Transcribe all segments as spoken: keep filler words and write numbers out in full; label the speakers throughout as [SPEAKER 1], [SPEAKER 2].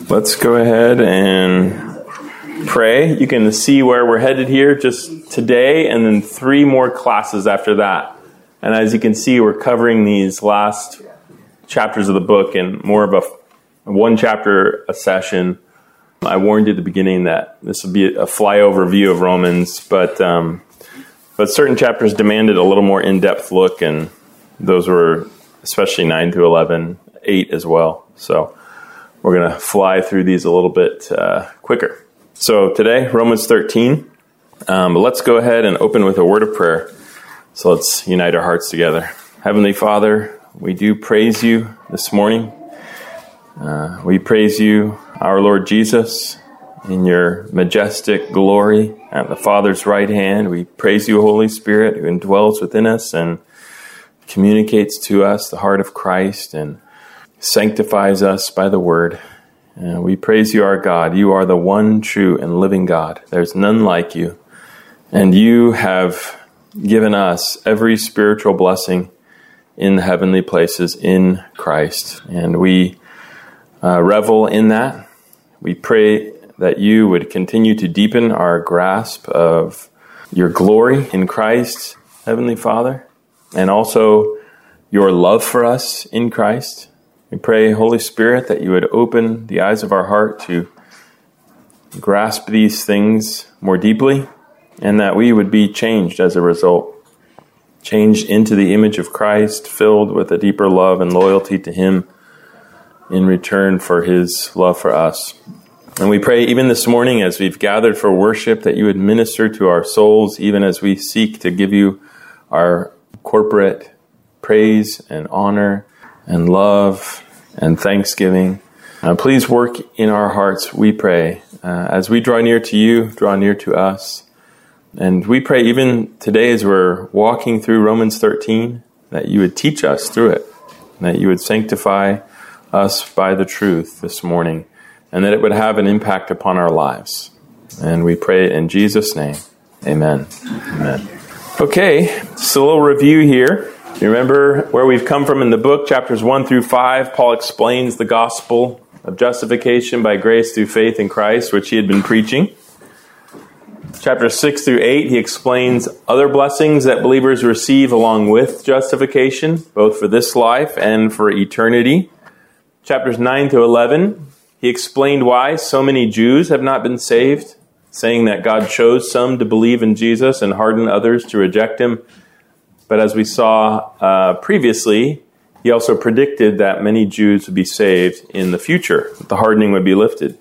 [SPEAKER 1] Let's go ahead and pray. You can see where we're headed here just today and then three more classes after that. And as you can see, we're covering these last chapters of the book in more of a one chapter a session. I warned you at the beginning that this would be a flyover view of Romans, but um, but certain chapters demanded a little more in-depth look, and those were especially nine through eleven, eight as well. So we're going to fly through these a little bit uh, quicker. So today, Romans thirteen. Um, but let's go ahead and open with a word of prayer. So let's unite our hearts together. Heavenly Father, we do praise you this morning. Uh, we praise you, our Lord Jesus, in your majestic glory at the Father's right hand. We praise you, Holy Spirit, who indwells within us and communicates to us the heart of Christ and sanctifies us by the word. And we praise you, our God. You are the one true and living God. There's none like you. And you have given us every spiritual blessing in the heavenly places in Christ. And we uh, revel in that. We pray that you would continue to deepen our grasp of your glory in Christ, Heavenly Father, and also your love for us in Christ. We pray, Holy Spirit, that you would open the eyes of our heart to grasp these things more deeply, and that we would be changed as a result. Changed into the image of Christ, filled with a deeper love and loyalty to him in return for his love for us. And we pray even this morning as we've gathered for worship that you would minister to our souls, even as we seek to give you our corporate praise and honor and love and thanksgiving. Uh, please work in our hearts, we pray, uh, as we draw near to you, draw near to us. And we pray even today as we're walking through Romans thirteen, that you would teach us through it, that you would sanctify us by the truth this morning, and that it would have an impact upon our lives. And we pray in Jesus' name. Amen. Amen. Okay, just a little review here. You remember where we've come from in the book, chapters one through five. Paul explains the gospel of justification by grace through faith in Christ, which he had been preaching. Chapters six through eight, he explains other blessings that believers receive along with justification, both for this life and for eternity. Chapters nine to eleven, he explained why so many Jews have not been saved, saying that God chose some to believe in Jesus and hardened others to reject him. But as we saw uh, previously, he also predicted that many Jews would be saved in the future. The hardening would be lifted.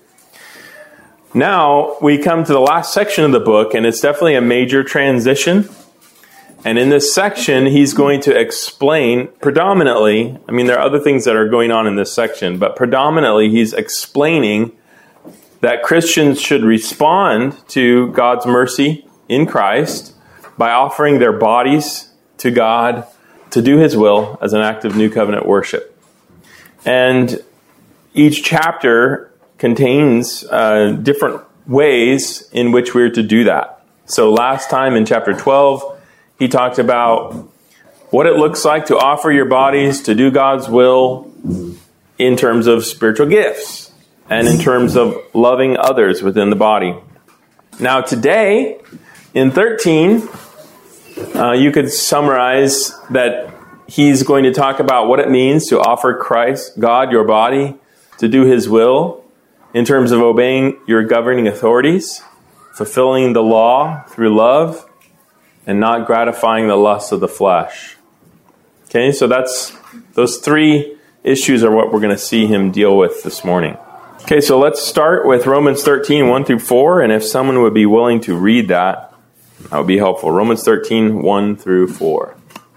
[SPEAKER 1] Now we come to the last section of the book, and it's definitely a major transition. And in this section, he's going to explain predominantly, I mean, there are other things that are going on in this section, but predominantly he's explaining that Christians should respond to God's mercy in Christ by offering their bodies to God to do his will as an act of new covenant worship. And each chapter contains uh, different ways in which we're to do that. So last time in chapter twelve, he talked about what it looks like to offer your bodies to do God's will in terms of spiritual gifts and in terms of loving others within the body. Now today, in thirteen, Uh, you could summarize that he's going to talk about what it means to offer Christ, God, your body, to do his will in terms of obeying your governing authorities, fulfilling the law through love, and not gratifying the lusts of the flesh. Okay, so that's those three issues are what we're going to see him deal with this morning. Okay, so let's start with Romans thirteen, one through four, and if someone would be willing to read that, that would be helpful. Romans thirteen, one through four.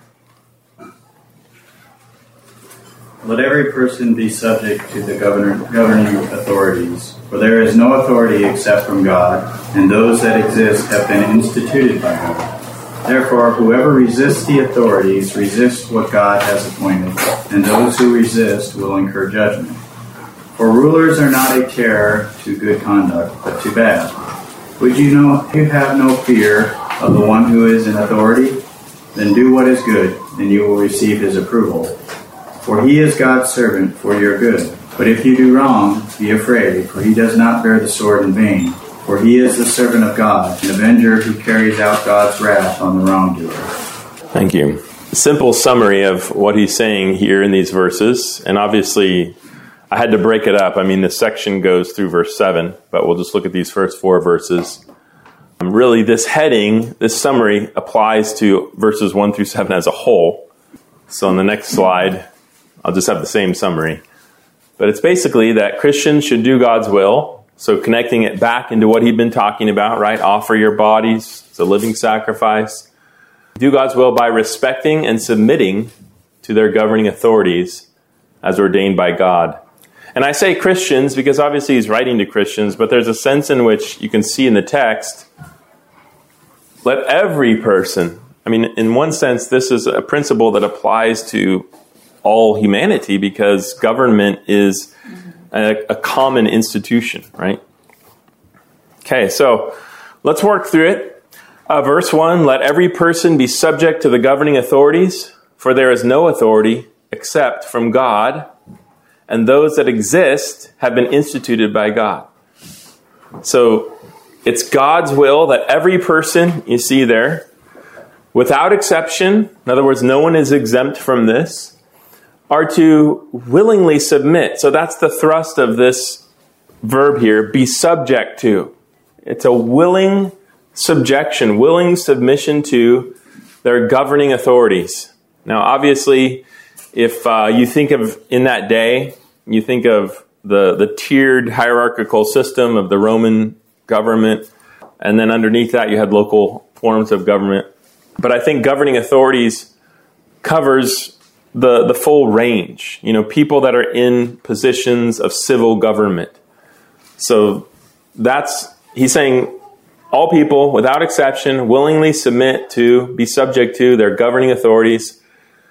[SPEAKER 2] Let every person be subject to the governor, governing authorities, for there is no authority except from God, and those that exist have been instituted by God. Therefore, whoever resists the authorities resists what God has appointed, and those who resist will incur judgment. For rulers are not a terror to good conduct, but to bad. Would you know you have no fear of the one who is in authority? Then do what is good, and you will receive his approval. For he is God's servant for your good. But if you do wrong, be afraid, for he does not bear the sword in vain. For he is the servant of God, an avenger who carries out God's wrath on the wrongdoer.
[SPEAKER 1] Thank you. Simple summary of what he's saying here in these verses. And obviously, I had to break it up. I mean, this section goes through verse seven, but we'll just look at these first four verses. Um, really, this heading, this summary, applies to verses one through seven as a whole. So on the next slide, I'll just have the same summary. But it's basically that Christians should do God's will. So connecting it back into what he'd been talking about, right? Offer your bodies as a living sacrifice. Do God's will by respecting and submitting to their governing authorities as ordained by God. And I say Christians because obviously he's writing to Christians, but there's a sense in which you can see in the text, let every person, I mean, in one sense, this is a principle that applies to all humanity because government is a, a common institution, right? Okay, so let's work through it. Uh, verse one, let every person be subject to the governing authorities, for there is no authority except from God, and those that exist have been instituted by God. So it's God's will that every person, you see there, without exception, in other words, no one is exempt from this, are to willingly submit. So that's the thrust of this verb here, be subject to. It's a willing subjection, willing submission to their governing authorities. Now, obviously, if uh, you think of, in that day, you think of the, the tiered hierarchical system of the Roman government, and then underneath that you had local forms of government. But I think governing authorities covers the, the full range. You know, people that are in positions of civil government. So that's, he's saying, all people, without exception, willingly submit to, be subject to their governing authorities.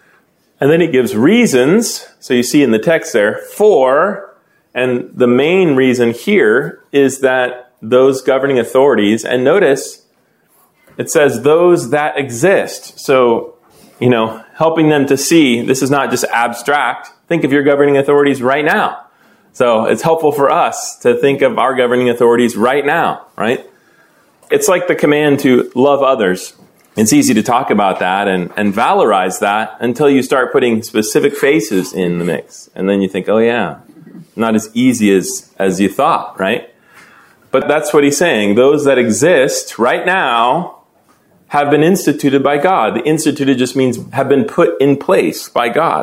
[SPEAKER 1] And then he gives reasons, so you see in the text there, for, and the main reason here is that those governing authorities, and notice, it says those that exist. So, you know, helping them to see, this is not just abstract. Think of your governing authorities right now. So it's helpful for us to think of our governing authorities right now, right? It's like the command to love others. It's easy to talk about that and, and valorize that until you start putting specific faces in the mix. And then you think, oh yeah, not as easy as, as you thought, right? But that's what he's saying. Those that exist right now have been instituted by God. The instituted just means have been put in place by God.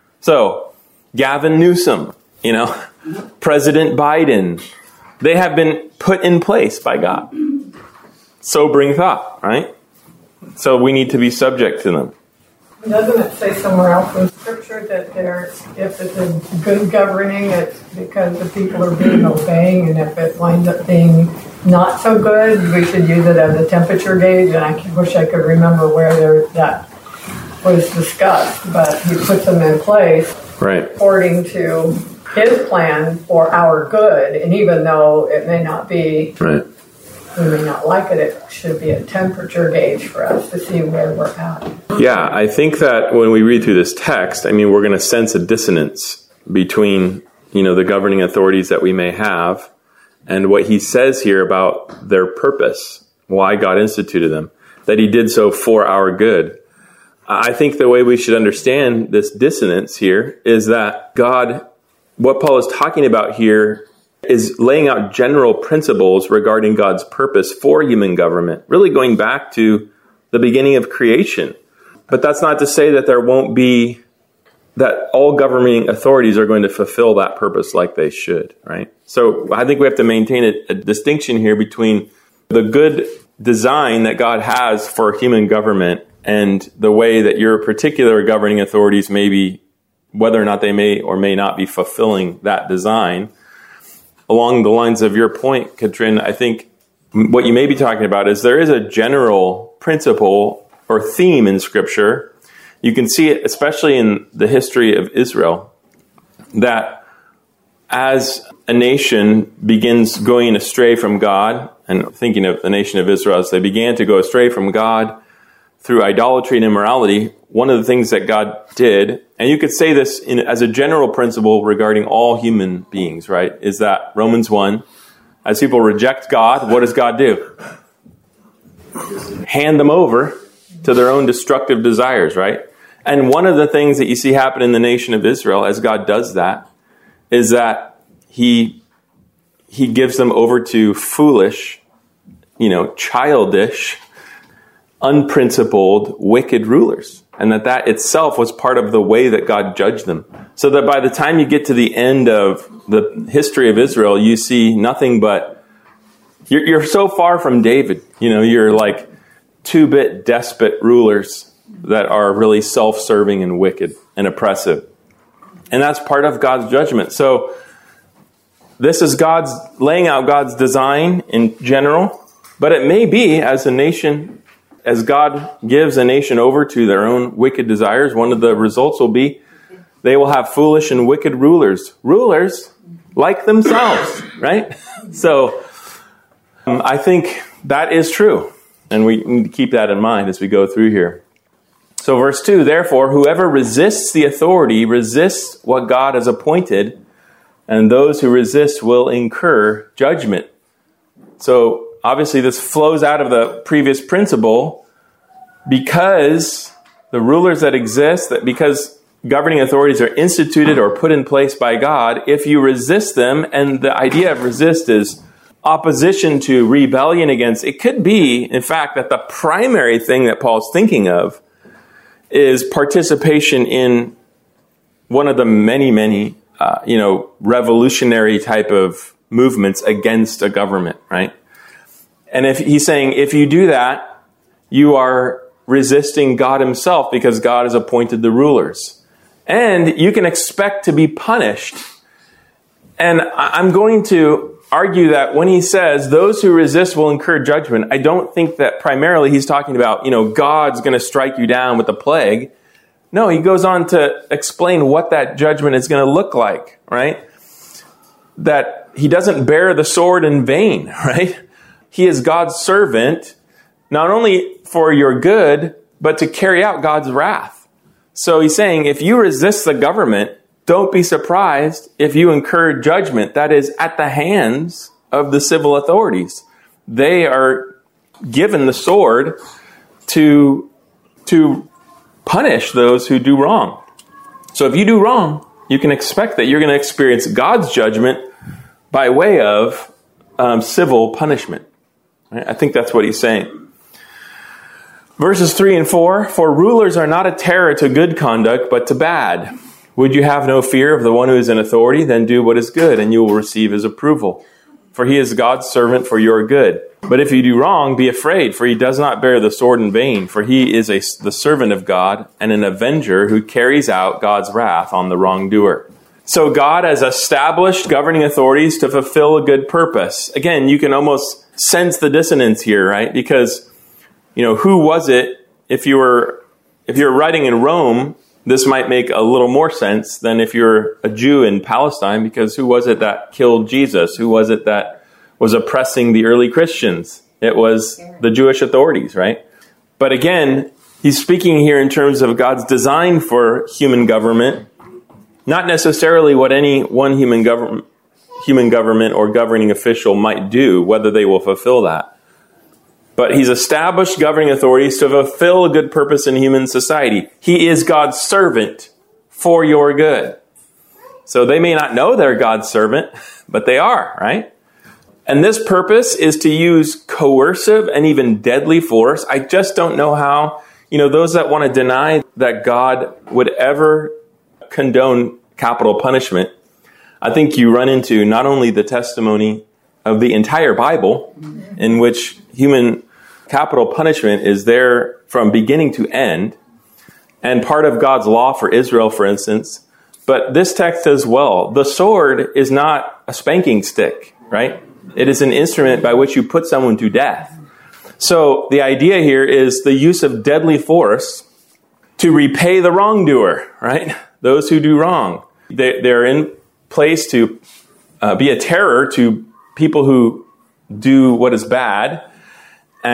[SPEAKER 1] So, Gavin Newsom, you know, President Biden, they have been put in place by God. Sobering thought, right? So we need to be subject to them.
[SPEAKER 3] Doesn't it say somewhere else in Scripture that there, if it's a good governing, it's because the people are being obeying, and if it winds up being not so good, we should use it as a temperature gauge? And I wish I could remember where there, that was discussed, but he puts them in place
[SPEAKER 1] right,
[SPEAKER 3] according to his plan for our good. And even though it may not be,
[SPEAKER 1] right,
[SPEAKER 3] we may not like it, it should be a temperature gauge for us to see where we're at.
[SPEAKER 1] Yeah, I think that when we read through this text, I mean, we're going to sense a dissonance between, you know, the governing authorities that we may have and what he says here about their purpose, why God instituted them, that he did so for our good. I think the way we should understand this dissonance here is that God, what Paul is talking about here is laying out general principles regarding God's purpose for human government, really going back to the beginning of creation. But that's not to say that there won't be, that all governing authorities are going to fulfill that purpose like they should, right? So I think we have to maintain a, a distinction here between the good design that God has for human government and the way that your particular governing authorities may be, whether or not they may or may not be fulfilling that design. Along the lines of your point, Katrin, I think what you may be talking about is there is a general principle or theme in Scripture. You can see it especially in the history of Israel, that as a nation begins going astray from God, and thinking of the nation of Israel, as they began to go astray from God through idolatry and immorality, one of the things that God did, and you could say this in, as a general principle regarding all human beings, right, is that Romans one, as people reject God, what does God do? Hand them over to their own destructive desires, right? And one of the things that you see happen in the nation of Israel as God does that is that he he gives them over to foolish, you know, childish, unprincipled, wicked rulers. And that that itself was part of the way that God judged them. So that by the time you get to the end of the history of Israel, you see nothing but, you're, you're so far from David. You know, you're like two-bit despot rulers that are really self-serving and wicked and oppressive. And that's part of God's judgment. So this is God's laying out God's design in general, but it may be as a nation, as God gives a nation over to their own wicked desires, one of the results will be they will have foolish and wicked rulers. Rulers like themselves, right? So um, I think that is true. And we need to keep that in mind as we go through here. So verse two, therefore, whoever resists the authority resists what God has appointed, and those who resist will incur judgment. So obviously this flows out of the previous principle, because the rulers that exist, that because governing authorities are instituted or put in place by God, if you resist them, and the idea of resist is opposition to, rebellion against, it could be, in fact, that the primary thing that Paul's thinking of is participation in one of the many, many, uh, you know, revolutionary type of movements against a government, right? And if he's saying, if you do that, you are resisting God himself, because God has appointed the rulers. And you can expect to be punished. And I'm going to argue that when he says those who resist will incur judgment, I don't think that primarily he's talking about, you know, God's going to strike you down with the plague. No, he goes on to explain what that judgment is going to look like, right? That he doesn't bear the sword in vain, right? He is God's servant, not only for your good, but to carry out God's wrath. So he's saying, if you resist the government, don't be surprised if you incur judgment that is at the hands of the civil authorities. They are given the sword to, to punish those who do wrong. So if you do wrong, you can expect that you're going to experience God's judgment by way of um, civil punishment. Right? I think that's what he's saying. Verses three and four, for rulers are not a terror to good conduct, but to bad. Would you have no fear of the one who is in authority? Then do what is good, and you will receive his approval. For he is God's servant for your good. But if you do wrong, be afraid, for he does not bear the sword in vain. For he is a, the servant of God and an avenger who carries out God's wrath on the wrongdoer. So God has established governing authorities to fulfill a good purpose. Again, you can almost sense the dissonance here, right? Because, you know, who was it? If you were, if you're writing in Rome, this might make a little more sense than if you're a Jew in Palestine, because who was it that killed Jesus? Who was it that was oppressing the early Christians? It was the Jewish authorities, right? But again, he's speaking here in terms of God's design for human government, not necessarily what any one human government, human government or governing official might do, whether they will fulfill that. But he's established governing authorities to fulfill a good purpose in human society. He is God's servant for your good. So they may not know they're God's servant, but they are, right? And this purpose is to use coercive and even deadly force. I just don't know how, you know, those that want to deny that God would ever condone capital punishment, I think you run into not only the testimony of the entire Bible, in which human capital punishment is there from beginning to end, and part of God's law for Israel, for instance. But this text as well, the sword is not a spanking stick, right? It is an instrument by which you put someone to death. So the idea here is the use of deadly force to repay the wrongdoer, right? Those who do wrong. They, they're in place to uh, be a terror to people who do what is bad, and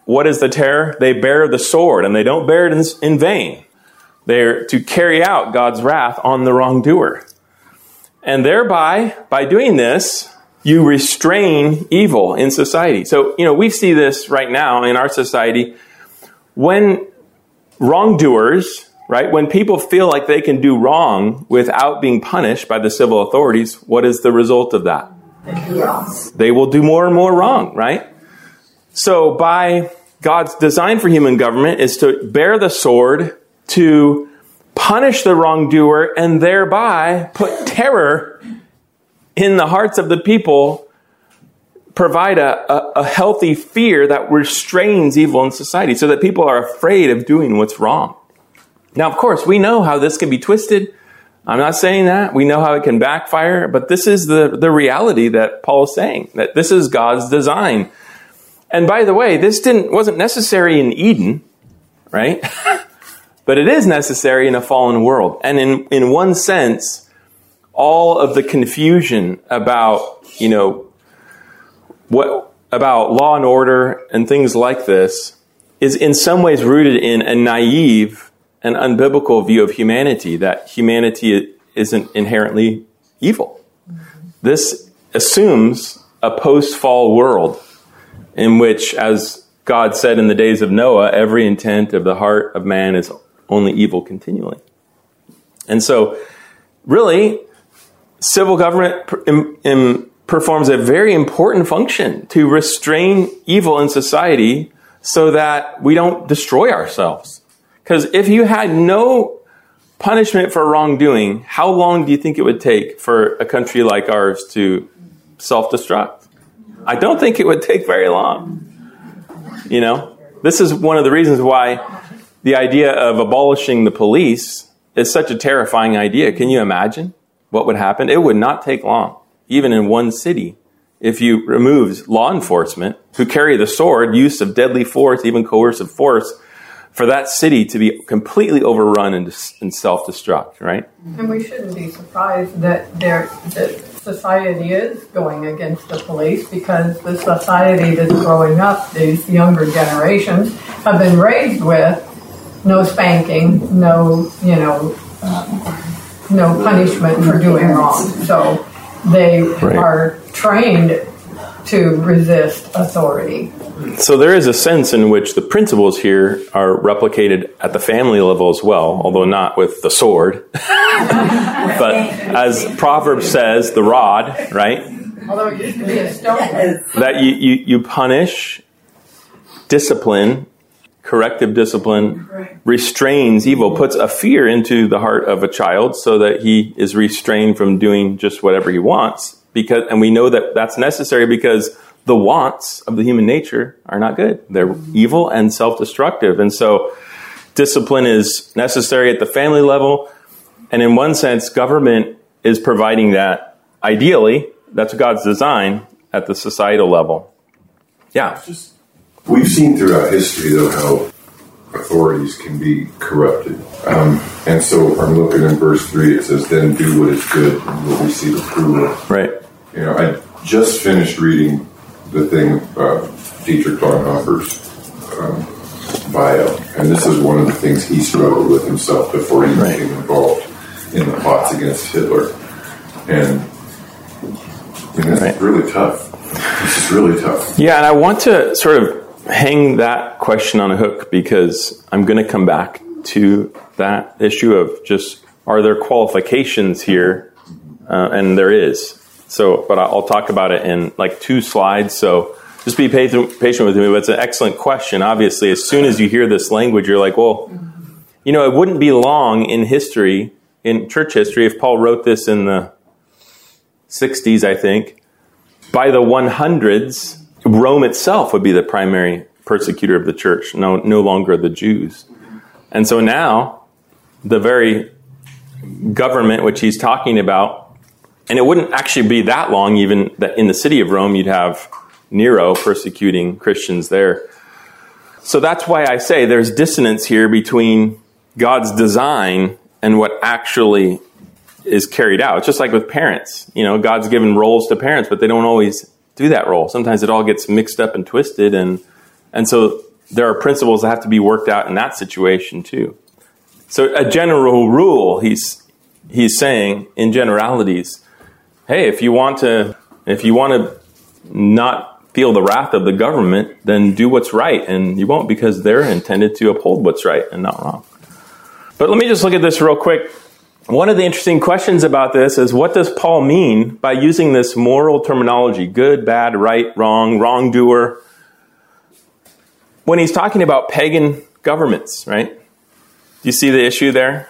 [SPEAKER 1] what is the terror? They bear the sword, and they don't bear it in, in vain. They're to carry out God's wrath on the wrongdoer. And thereby, by doing this, you restrain evil in society. So, you know, we see this right now in our society. When wrongdoers, right, when people feel like they can do wrong without being punished by the civil authorities, what is the result of that? They will do more and more wrong, right? So by God's design for human government is to bear the sword, to punish the wrongdoer, and thereby put terror in the hearts of the people, provide a, a, a healthy fear that restrains evil in society so that people are afraid of doing what's wrong. Now, of course, we know how this can be twisted. I'm not saying that. We know how it can backfire, but this is the, the reality that Paul is saying, that this is God's design. And by the way, this didn't wasn't necessary in Eden, right? But it is necessary in a fallen world. And in, in one sense, all of the confusion about, you know, what about law and order and things like this is in some ways rooted in a naive and unbiblical view of humanity, that humanity isn't inherently evil. Mm-hmm. This assumes a post-fall world in which, as God said in the days of Noah, every intent of the heart of man is only evil continually. And so, really, civil government per, im, im, performs a very important function to restrain evil in society so that we don't destroy ourselves. Because if you had no punishment for wrongdoing, how long do you think it would take for a country like ours to self-destruct? I don't think it would take very long. You know, this is one of the reasons why the idea of abolishing the police is such a terrifying idea. Can you imagine what would happen? It would not take long, even in one city, if you remove law enforcement who carry the sword, use of deadly force, even coercive force, for that city to be completely overrun and, and self-destruct, right?
[SPEAKER 3] And we shouldn't be surprised that there that society is going against the police, because the society that's growing up, these younger generations, have been raised with no spanking, no, you know, um, no punishment for doing wrong. So they right. are trained to resist authority.
[SPEAKER 1] So there is a sense in which the principles here are replicated at the family level as well, although not with the sword. But as Proverbs says, the rod, right?
[SPEAKER 3] Although it used to be a stone.
[SPEAKER 1] That you, you, you punish, discipline, corrective discipline, restrains evil, puts a fear into the heart of a child so that he is restrained from doing just whatever he wants. Because, and we know that that's necessary because the wants of the human nature are not good. They're evil and self-destructive. And so discipline is necessary at the family level. And in one sense, government is providing that. Ideally, that's God's design at the societal level. Yeah.
[SPEAKER 4] Just, we've seen throughout history, though, how authorities can be corrupted. Um, and so I'm looking in verse three, it says, then do what is good and you'll receive approval.
[SPEAKER 1] Right.
[SPEAKER 4] You know, I just finished reading the thing about Dietrich Bonhoeffer's um, bio, and this is one of the things he struggled with himself before he right. became involved in the plots against Hitler. And I mean, that's right. really tough. This is really tough.
[SPEAKER 1] Yeah, and I want to sort of hang that question on a hook because I'm going to come back to that issue of just, are there qualifications here? Uh, and there is. So, but I'll talk about it in like two slides. So just be patient with me. But it's an excellent question. Obviously, as soon as you hear this language, you're like, well, you know, it wouldn't be long in history, in church history, if Paul wrote this in the sixties, I think. By the hundreds, Rome itself would be the primary persecutor of the church, no, no longer the Jews. And so now, the very government which he's talking about, and it wouldn't actually be that long even that in the city of Rome you'd have Nero persecuting Christians there. So that's why I say there's dissonance here between God's design and what actually is carried out. It's just like with parents. You know, God's given roles to parents, but they don't always do that role. Sometimes it all gets mixed up and twisted. And, and so there are principles that have to be worked out in that situation too. So a general rule, he's he's saying in generalities, hey, if you want to if you want to not feel the wrath of the government, then do what's right, and you won't, because they're intended to uphold what's right and not wrong. But let me just look at this real quick. One of the interesting questions about this is, what does Paul mean by using this moral terminology, good, bad, right, wrong, wrongdoer, when he's talking about pagan governments, right? Do you see the issue there?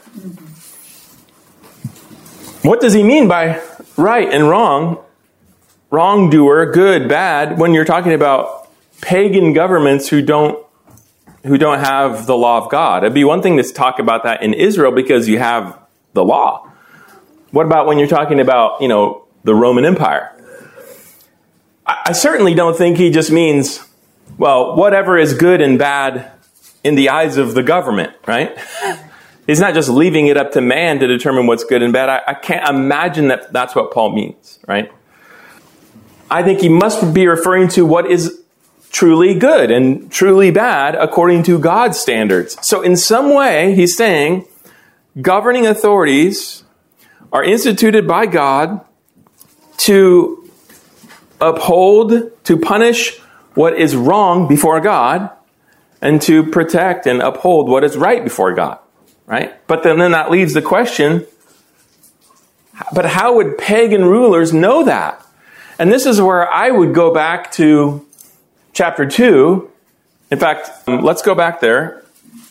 [SPEAKER 1] What does he mean by right and wrong, wrongdoer, good, bad, when you're talking about pagan governments who don't who don't have the law of God? It'd be one thing to talk about that in Israel because you have the law. What about when you're talking about, you know, the Roman Empire? I, I certainly don't think he just means, well, whatever is good and bad in the eyes of the government, right? He's not just leaving it up to man to determine what's good and bad. I, I can't imagine that that's what Paul means, right? I think he must be referring to what is truly good and truly bad according to God's standards. So in some way, he's saying governing authorities are instituted by God to uphold, to punish what is wrong before God, and to protect and uphold what is right before God, right? But then, then that leaves the question, but how would pagan rulers know that? And this is where I would go back to chapter two. In fact, um, let's go back there.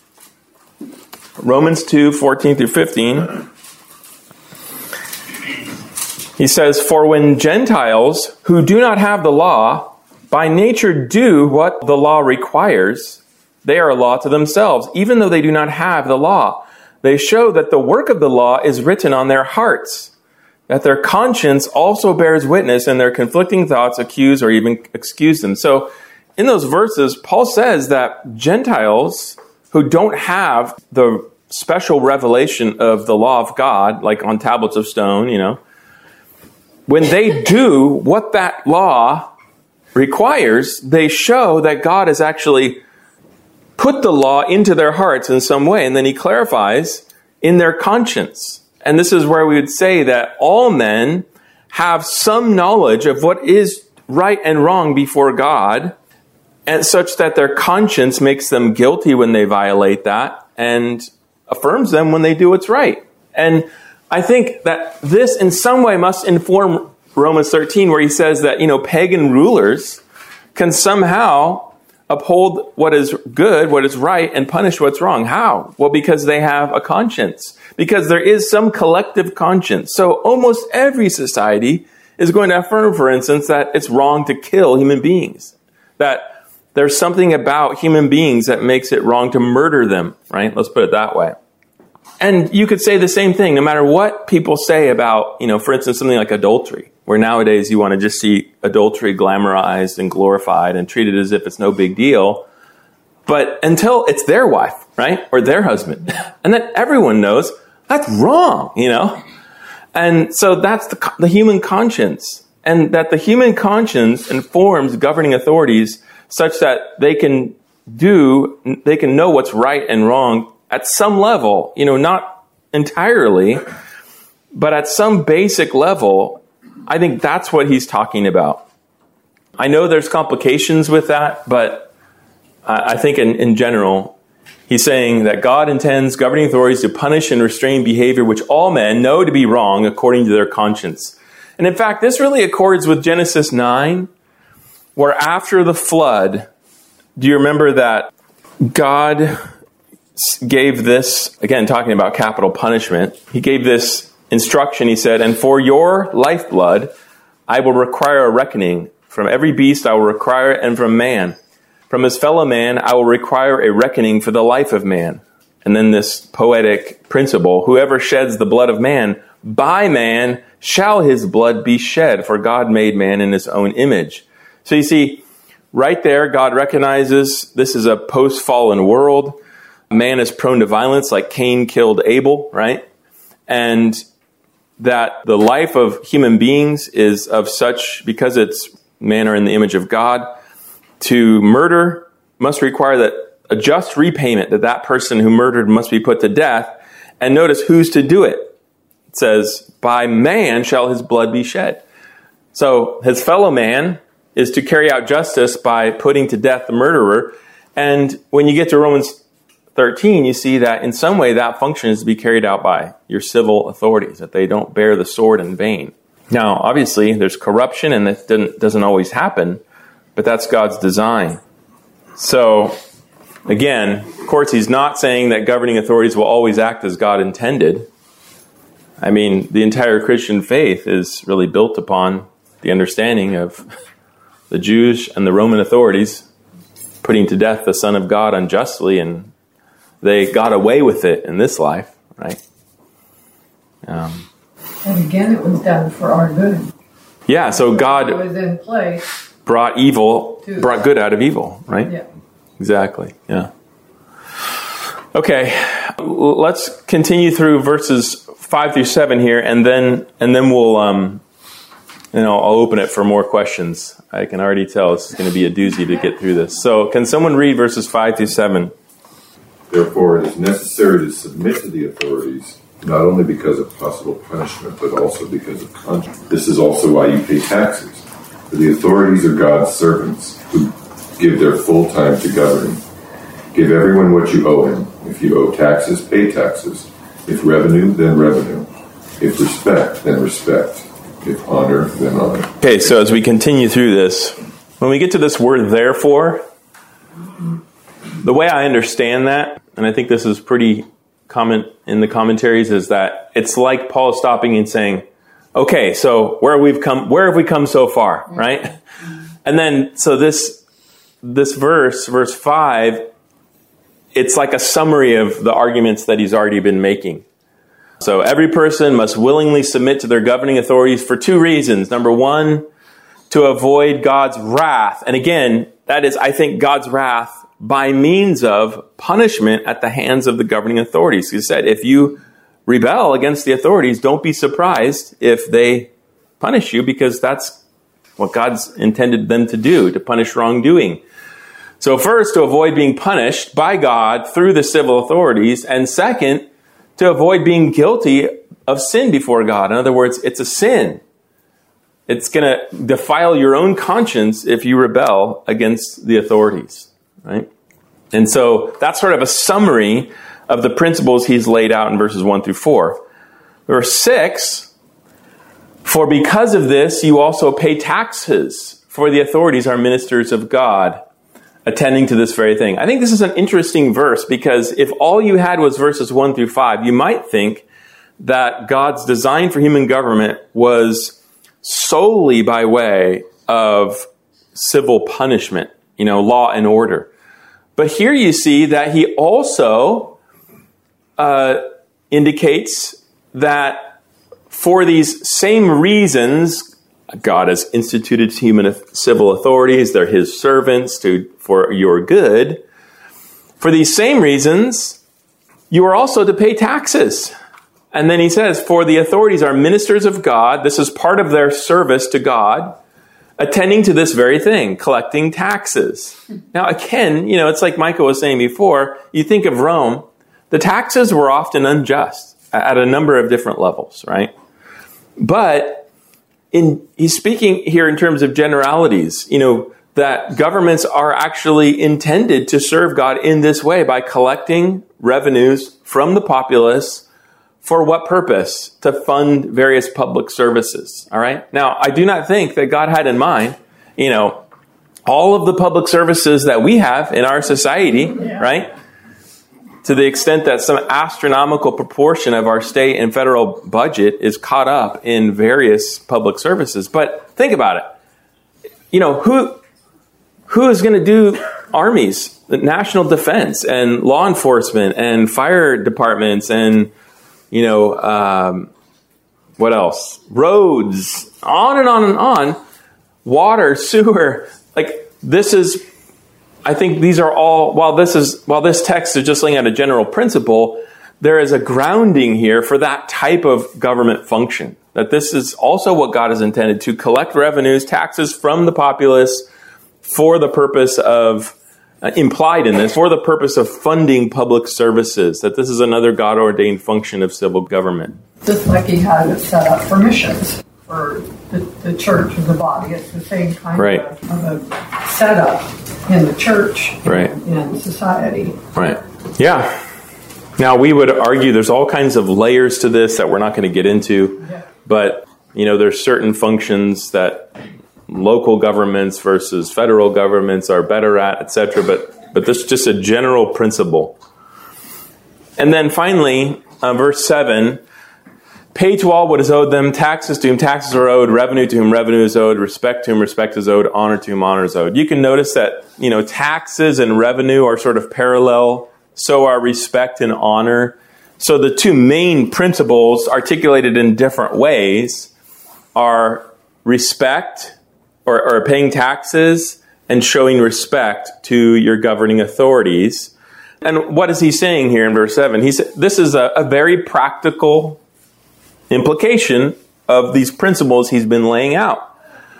[SPEAKER 1] Romans two, fourteen through fifteen. He says, "For when Gentiles who do not have the law by nature do what the law requires, they are a law to themselves, even though they do not have the law. They show that the work of the law is written on their hearts, that their conscience also bears witness, and their conflicting thoughts accuse or even excuse them." So in those verses, Paul says that Gentiles who don't have the special revelation of the law of God, like on tablets of stone, you know, when they do what that law requires, they show that God has actually put the law into their hearts in some way. And then he clarifies, in their conscience. And this is where we would say that all men have some knowledge of what is right and wrong before God, and such that their conscience makes them guilty when they violate that and affirms them when they do what's right. And I think that this in some way must inform Romans thirteen, where he says that, you know, pagan rulers can somehow uphold what is good, what is right, and punish what's wrong. How? Well, because they have a conscience. Because there is some collective conscience. So almost every society is going to affirm, for instance, that it's wrong to kill human beings. That there's something about human beings that makes it wrong to murder them, right? Let's put it that way. And you could say the same thing, no matter what people say about, you know, for instance, something like adultery, where nowadays you want to just see adultery glamorized and glorified and treated as if it's no big deal. But until it's their wife, right? Or their husband. And then everyone knows that's wrong, you know? And so that's the, the human conscience. And that the human conscience informs governing authorities such that they can do, they can know what's right and wrong at some level, you know, not entirely, but at some basic level. I think that's what he's talking about. I know there's complications with that, but I think in, in general, he's saying that God intends governing authorities to punish and restrain behavior which all men know to be wrong according to their conscience. And in fact, this really accords with Genesis nine, where after the flood, do you remember that God gave this, again, talking about capital punishment, he gave this instruction. He said, "And for your lifeblood, I will require a reckoning. From every beast I will require it, and from man. From his fellow man I will require a reckoning for the life of man." And then this poetic principle, "Whoever sheds the blood of man, by man shall his blood be shed, for God made man in his own image." So you see, right there, God recognizes this is a post-fallen world. Man is prone to violence, like Cain killed Abel, right? And that the life of human beings is of such, because it's men are in the image of God, to murder must require that a just repayment, that that person who murdered must be put to death. And notice who's to do it. It says, by man shall his blood be shed. So his fellow man is to carry out justice by putting to death the murderer. And when you get to Romans thirteen, you see that in some way that function is to be carried out by your civil authorities, that they don't bear the sword in vain. Now, obviously, there's corruption and that doesn't, doesn't always happen, but that's God's design. So, again, of course, he's not saying that governing authorities will always act as God intended. I mean, the entire Christian faith is really built upon the understanding of the Jews and the Roman authorities putting to death the Son of God unjustly, and they got away with it in this life, right? Um,
[SPEAKER 3] and again, it was done for our good.
[SPEAKER 1] Yeah, so God
[SPEAKER 3] it was in place.
[SPEAKER 1] brought evil, to, brought good out of evil, right?
[SPEAKER 3] Yeah.
[SPEAKER 1] Exactly, yeah. Okay, let's continue through verses five through seven here, and then and then we'll, um, you know, I'll open it for more questions. I can already tell this is going to be a doozy to get through this. So, can someone read verses five through seven?
[SPEAKER 4] Therefore, it is necessary to submit to the authorities, not only because of possible punishment, but also because of conscience. This is also why you pay taxes. For the authorities are God's servants who give their full time to governing. Give everyone what you owe him. If you owe taxes, pay taxes. If revenue, then revenue. If respect, then respect. If honor, then honor.
[SPEAKER 1] Okay, so as we continue through this, when we get to this word therefore, the way I understand that, and I think this is pretty common in the commentaries, is that it's like Paul stopping and saying, okay, so where we've come, where have we come so far, right? And then, so this, this verse, verse five, it's like a summary of the arguments that he's already been making. So every person must willingly submit to their governing authorities for two reasons. Number one, to avoid God's wrath. And again, that is, I think, God's wrath by means of punishment at the hands of the governing authorities. He said, if you rebel against the authorities, don't be surprised if they punish you, because that's what God's intended them to do, to punish wrongdoing. So first, to avoid being punished by God through the civil authorities, and second, to avoid being guilty of sin before God. In other words, it's a sin. It's going to defile your own conscience if you rebel against the authorities, right? And so that's sort of a summary of the principles he's laid out in verses one through four. Verse six, for because of this, you also pay taxes, for the authorities are ministers of God, attending to this very thing. I think this is an interesting verse, because if all you had was verses one through five, you might think that God's design for human government was solely by way of civil punishment, you know, law and order. But here you see that he also uh, indicates that for these same reasons, God has instituted human civil authorities. They're his servants to for your good. For these same reasons, you are also to pay taxes. And then he says, for the authorities are ministers of God. This is part of their service to God, attending to this very thing, collecting taxes. Now, again, you know, it's like Micah was saying before, you think of Rome, the taxes were often unjust at a number of different levels, right? But In, he's speaking here in terms of generalities, you know, that governments are actually intended to serve God in this way by collecting revenues from the populace. For what purpose? To fund various public services. All right. Now, I do not think that God had in mind, you know, all of the public services that we have in our society, yeah. right? To the extent that some astronomical proportion of our state and federal budget is caught up in various public services. But think about it. You know, who who is going to do armies, the national defense, and law enforcement, and fire departments, and, you know, um, what else? Roads, on and on and on. Water, sewer. Like, this is... I think these are all, while this is, while this text is just laying out a general principle, there is a grounding here for that type of government function. That this is also what God has intended, to collect revenues, taxes from the populace for the purpose of uh, implied in this, for the purpose of funding public services, that this is another God-ordained function of civil government.
[SPEAKER 3] Just like he had it set up for missions, for the, the church or the body. It's the same kind
[SPEAKER 1] right.
[SPEAKER 3] of, of a setup in the church
[SPEAKER 1] right.
[SPEAKER 3] and in society.
[SPEAKER 1] Right. Yeah. Now, we would argue there's all kinds of layers to this that we're not going to get into,
[SPEAKER 3] Yeah.
[SPEAKER 1] but, you know, there's certain functions that local governments versus federal governments are better at, et cetera. But, but this is just a general principle. And then finally, uh, verse seven, pay to all what is owed them, taxes to whom taxes are owed, revenue to whom revenue is owed, respect to whom respect is owed, honor to whom honor is owed. You can notice that, you know, taxes and revenue are sort of parallel. So are respect and honor. So the two main principles, articulated in different ways, are respect, or, or paying taxes, and showing respect to your governing authorities. And what is he saying here in verse seven? He said, this is a, a very practical implication of these principles he's been laying out.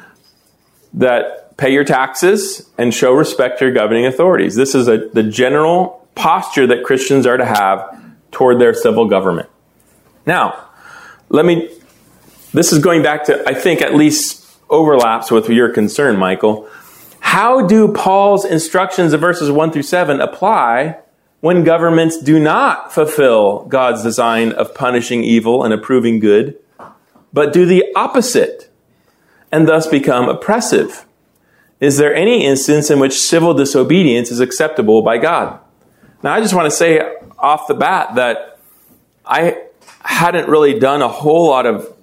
[SPEAKER 1] That pay your taxes and show respect to your governing authorities. This is a, the general posture that Christians are to have toward their civil government. Now, let me, this is going back to, I think, at least overlaps with your concern, Michael. How do Paul's instructions of verses one through seven apply when governments do not fulfill God's design of punishing evil and approving good, but do the opposite and thus become oppressive? Is there any instance in which civil disobedience is acceptable by God? Now, I just want to say off the bat that I hadn't really done a whole lot of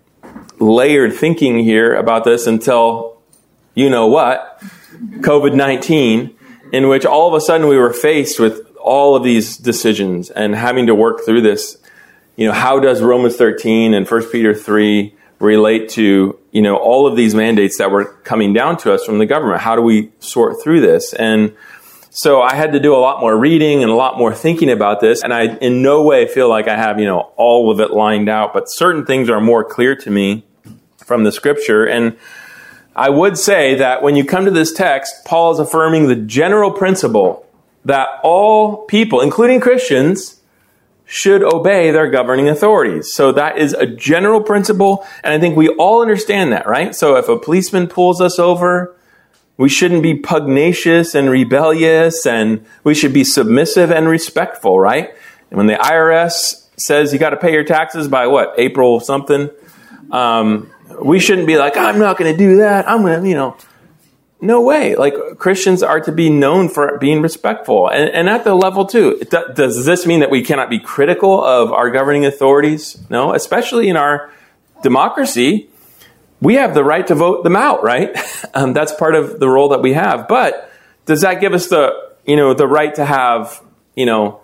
[SPEAKER 1] layered thinking here about this until, you know what, covid nineteen, in which all of a sudden we were faced with all of these decisions and having to work through this. You know, how does Romans thirteen and First Peter three relate to, you know, all of these mandates that were coming down to us from the government? How do we sort through this? And so I had to do a lot more reading and a lot more thinking about this. And I in no way feel like I have, you know, all of it lined out, but certain things are more clear to me from the scripture. And I would say that when you come to this text, Paul is affirming the general principle that all people, including Christians, should obey their governing authorities. So that is a general principle. And I think we all understand that, right? So if a policeman pulls us over, we shouldn't be pugnacious and rebellious, and we should be submissive and respectful, right? And when the I R S says you got to pay your taxes by what, April something, um, we shouldn't be like, I'm not going to do that. I'm going to, you know, no way. Like, Christians are to be known for being respectful, and, and at the level too. It, does this mean that we cannot be critical of our governing authorities? No, especially in our democracy. We have the right to vote them out, right? Um, that's part of the role that we have. But does that give us the, you know, the right to have, you know,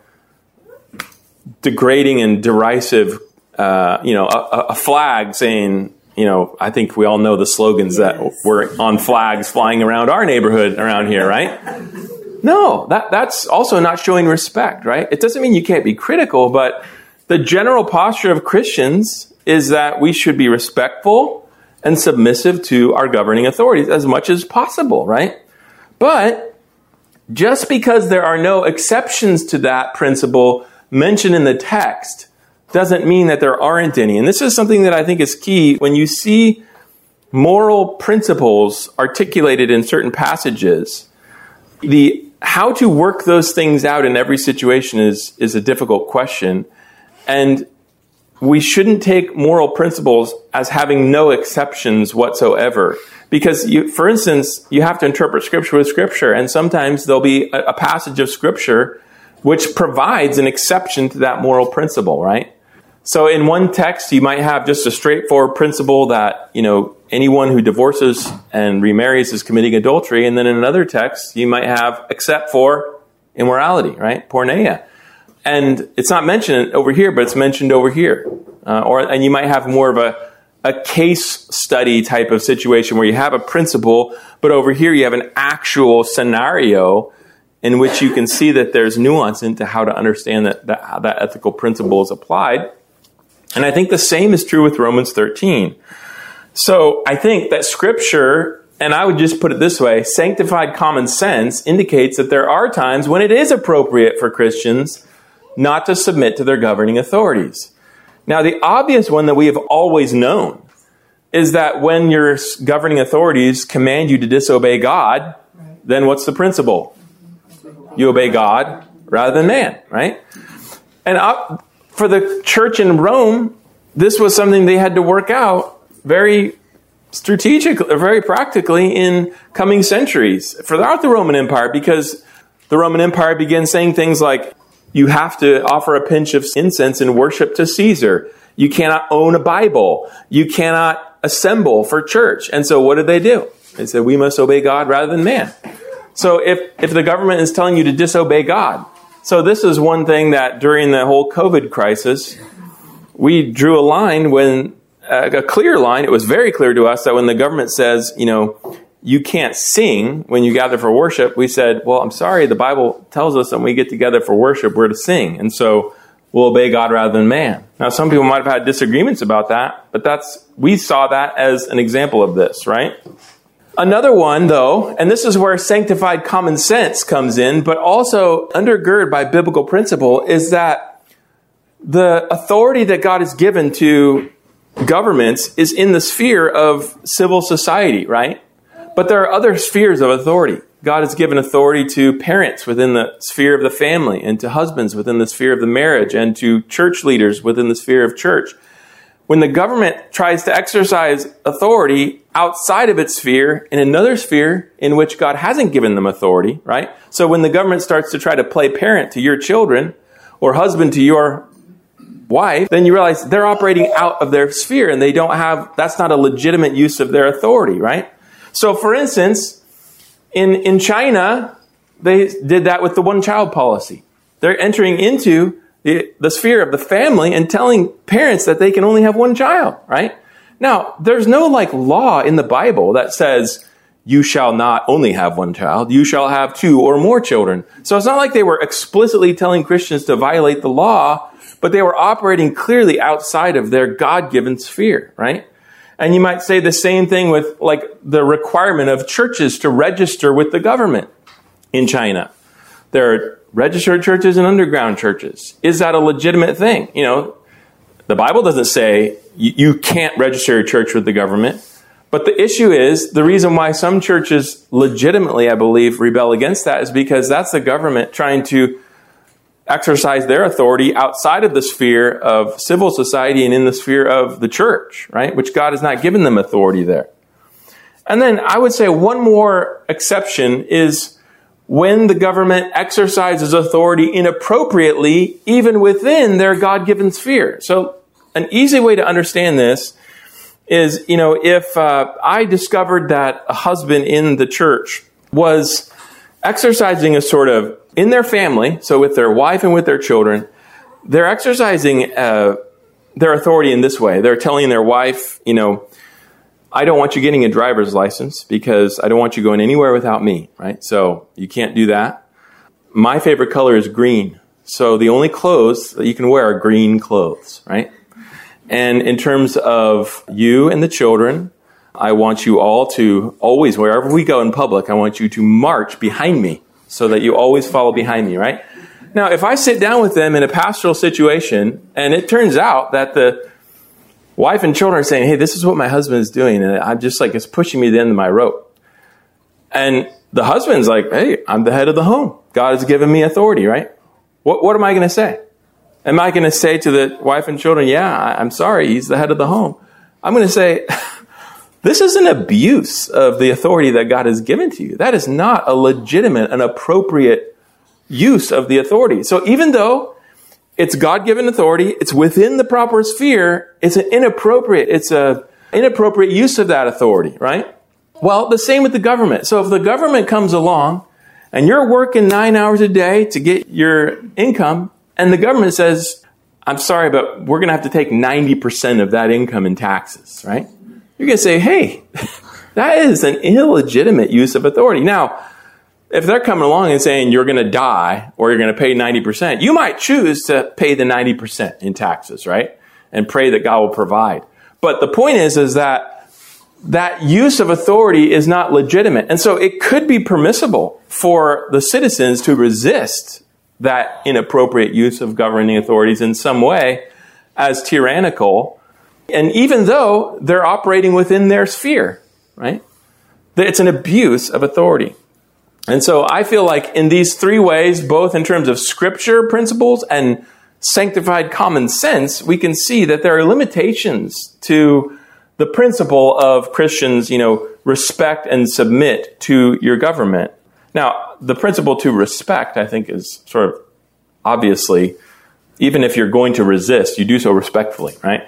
[SPEAKER 1] degrading and derisive, uh, you know, a, a flag saying, you know, I think we all know the slogans that were on flags flying around our neighborhood around here, right? No, that that's also not showing respect, right? It doesn't mean you can't be critical, but the general posture of Christians is that we should be respectful and submissive to our governing authorities as much as possible, right? But just because there are no exceptions to that principle mentioned in the text doesn't mean that there aren't any. And this is something that I think is key. When you see moral principles articulated in certain passages, the how to work those things out in every situation is, is a difficult question. And we shouldn't take moral principles as having no exceptions whatsoever. Because, you, for instance, you have to interpret Scripture with Scripture, and sometimes there'll be a, a passage of Scripture which provides an exception to that moral principle, right? So in one text, you might have just a straightforward principle that, you know, anyone who divorces and remarries is committing adultery. And then in another text, you might have except for immorality, right? Porneia. And it's not mentioned over here, but it's mentioned over here. Uh, or and you might have more of a, a case study type of situation where you have a principle, but over here you have an actual scenario in which you can see that there's nuance into how to understand that, that how that ethical principle is applied. And I think the same is true with Romans thirteen. So I think that Scripture And I would just put it this way, sanctified common sense indicates that there are times when it is appropriate for Christians not to submit to their governing authorities. Now, the obvious one that we have always known is that when your governing authorities command you to disobey God, then what's the principle? You obey God rather than man, right? And uh, for the church in Rome, this was something they had to work out very strategically, very practically in coming centuries throughout the Roman Empire, because the Roman Empire began saying things like, you have to offer a pinch of incense in worship to Caesar. You cannot own a Bible. You cannot assemble for church. And so what did they do? They said, we must obey God rather than man. So if, if the government is telling you to disobey God, so this is one thing that during the whole COVID crisis, we drew a line when, uh, a clear line. It was very clear to us that when the government says, you know, you can't sing when you gather for worship, we said, well, I'm sorry, the Bible tells us that when we get together for worship, we're to sing. And so we'll obey God rather than man. Now, some people might have had disagreements about that, but that's, we saw that as an example of this, right? Another one, though, and this is where sanctified common sense comes in, but also undergird by biblical principle, is that the authority that God has given to governments is in the sphere of civil society, right? But there are other spheres of authority. God has given authority to parents within the sphere of the family, and to husbands within the sphere of the marriage, and to church leaders within the sphere of church. When the government tries to exercise authority outside of its sphere, in another sphere in which God hasn't given them authority, right? So when the government starts to try to play parent to your children, or husband to your wife, then you realize they're operating out of their sphere, and they don't have, that's not a legitimate use of their authority, right? So for instance, in, in China, they did that with the one-child policy. They're entering into the, the sphere of the family and telling parents that they can only have one child, right? Now, there's no like law in the Bible that says you shall not only have one child, you shall have two or more children. So it's not like they were explicitly telling Christians to violate the law, but they were operating clearly outside of their God-given sphere, right? And you might say the same thing with like the requirement of churches to register with the government in China. There are registered churches and underground churches. Is that a legitimate thing? You know, the Bible doesn't say you, you can't register your church with the government. But the issue is, the reason why some churches legitimately, I believe, rebel against that is because that's the government trying to exercise their authority outside of the sphere of civil society and in the sphere of the church, right? Which God has not given them authority there. And then I would say one more exception is when the government exercises authority inappropriately, even within their God-given sphere. So an easy way to understand this is, you know, if uh, I discovered that a husband in the church was exercising a sort of, in their family, so with their wife and with their children, they're exercising uh, their authority in this way. They're telling their wife, you know, I don't want you getting a driver's license because I don't want you going anywhere without me, right? So you can't do that. My favorite color is green. So the only clothes that you can wear are green clothes, right? And in terms of you and the children, I want you all to always, wherever we go in public, I want you to march behind me so that you always follow behind me, right? Now, if I sit down with them in a pastoral situation and it turns out that the wife and children are saying, hey, this is what my husband is doing, and I'm just like, it's pushing me to the end of my rope. And the husband's like, hey, I'm the head of the home. God has given me authority, right? What, what am I going to say? Am I going to say to the wife and children, yeah, I, I'm sorry, he's the head of the home? I'm going to say, this is an abuse of the authority that God has given to you. That is not a legitimate and appropriate use of the authority. So even though it's God-given authority, it's within the proper sphere, it's an inappropriate, it's a inappropriate use of that authority, right? Well, the same with the government. So if the government comes along and you're working nine hours a day to get your income, and the government says, I'm sorry, but we're going to have to take ninety percent of that income in taxes, right? You're going to say, hey, that is an illegitimate use of authority. Now, if they're coming along and saying you're going to die or you're going to pay ninety percent, you might choose to pay the ninety percent in taxes, right? And pray that God will provide. But the point is, is that that use of authority is not legitimate. And so it could be permissible for the citizens to resist that inappropriate use of governing authorities in some way as tyrannical, and even though they're operating within their sphere, right? It's an abuse of authority. And so I feel like in these three ways, both in terms of scripture principles and sanctified common sense, we can see that there are limitations to the principle of Christians, you know, respect and submit to your government. Now, the principle to respect, I think, is sort of obviously, even if you're going to resist, you do so respectfully, right?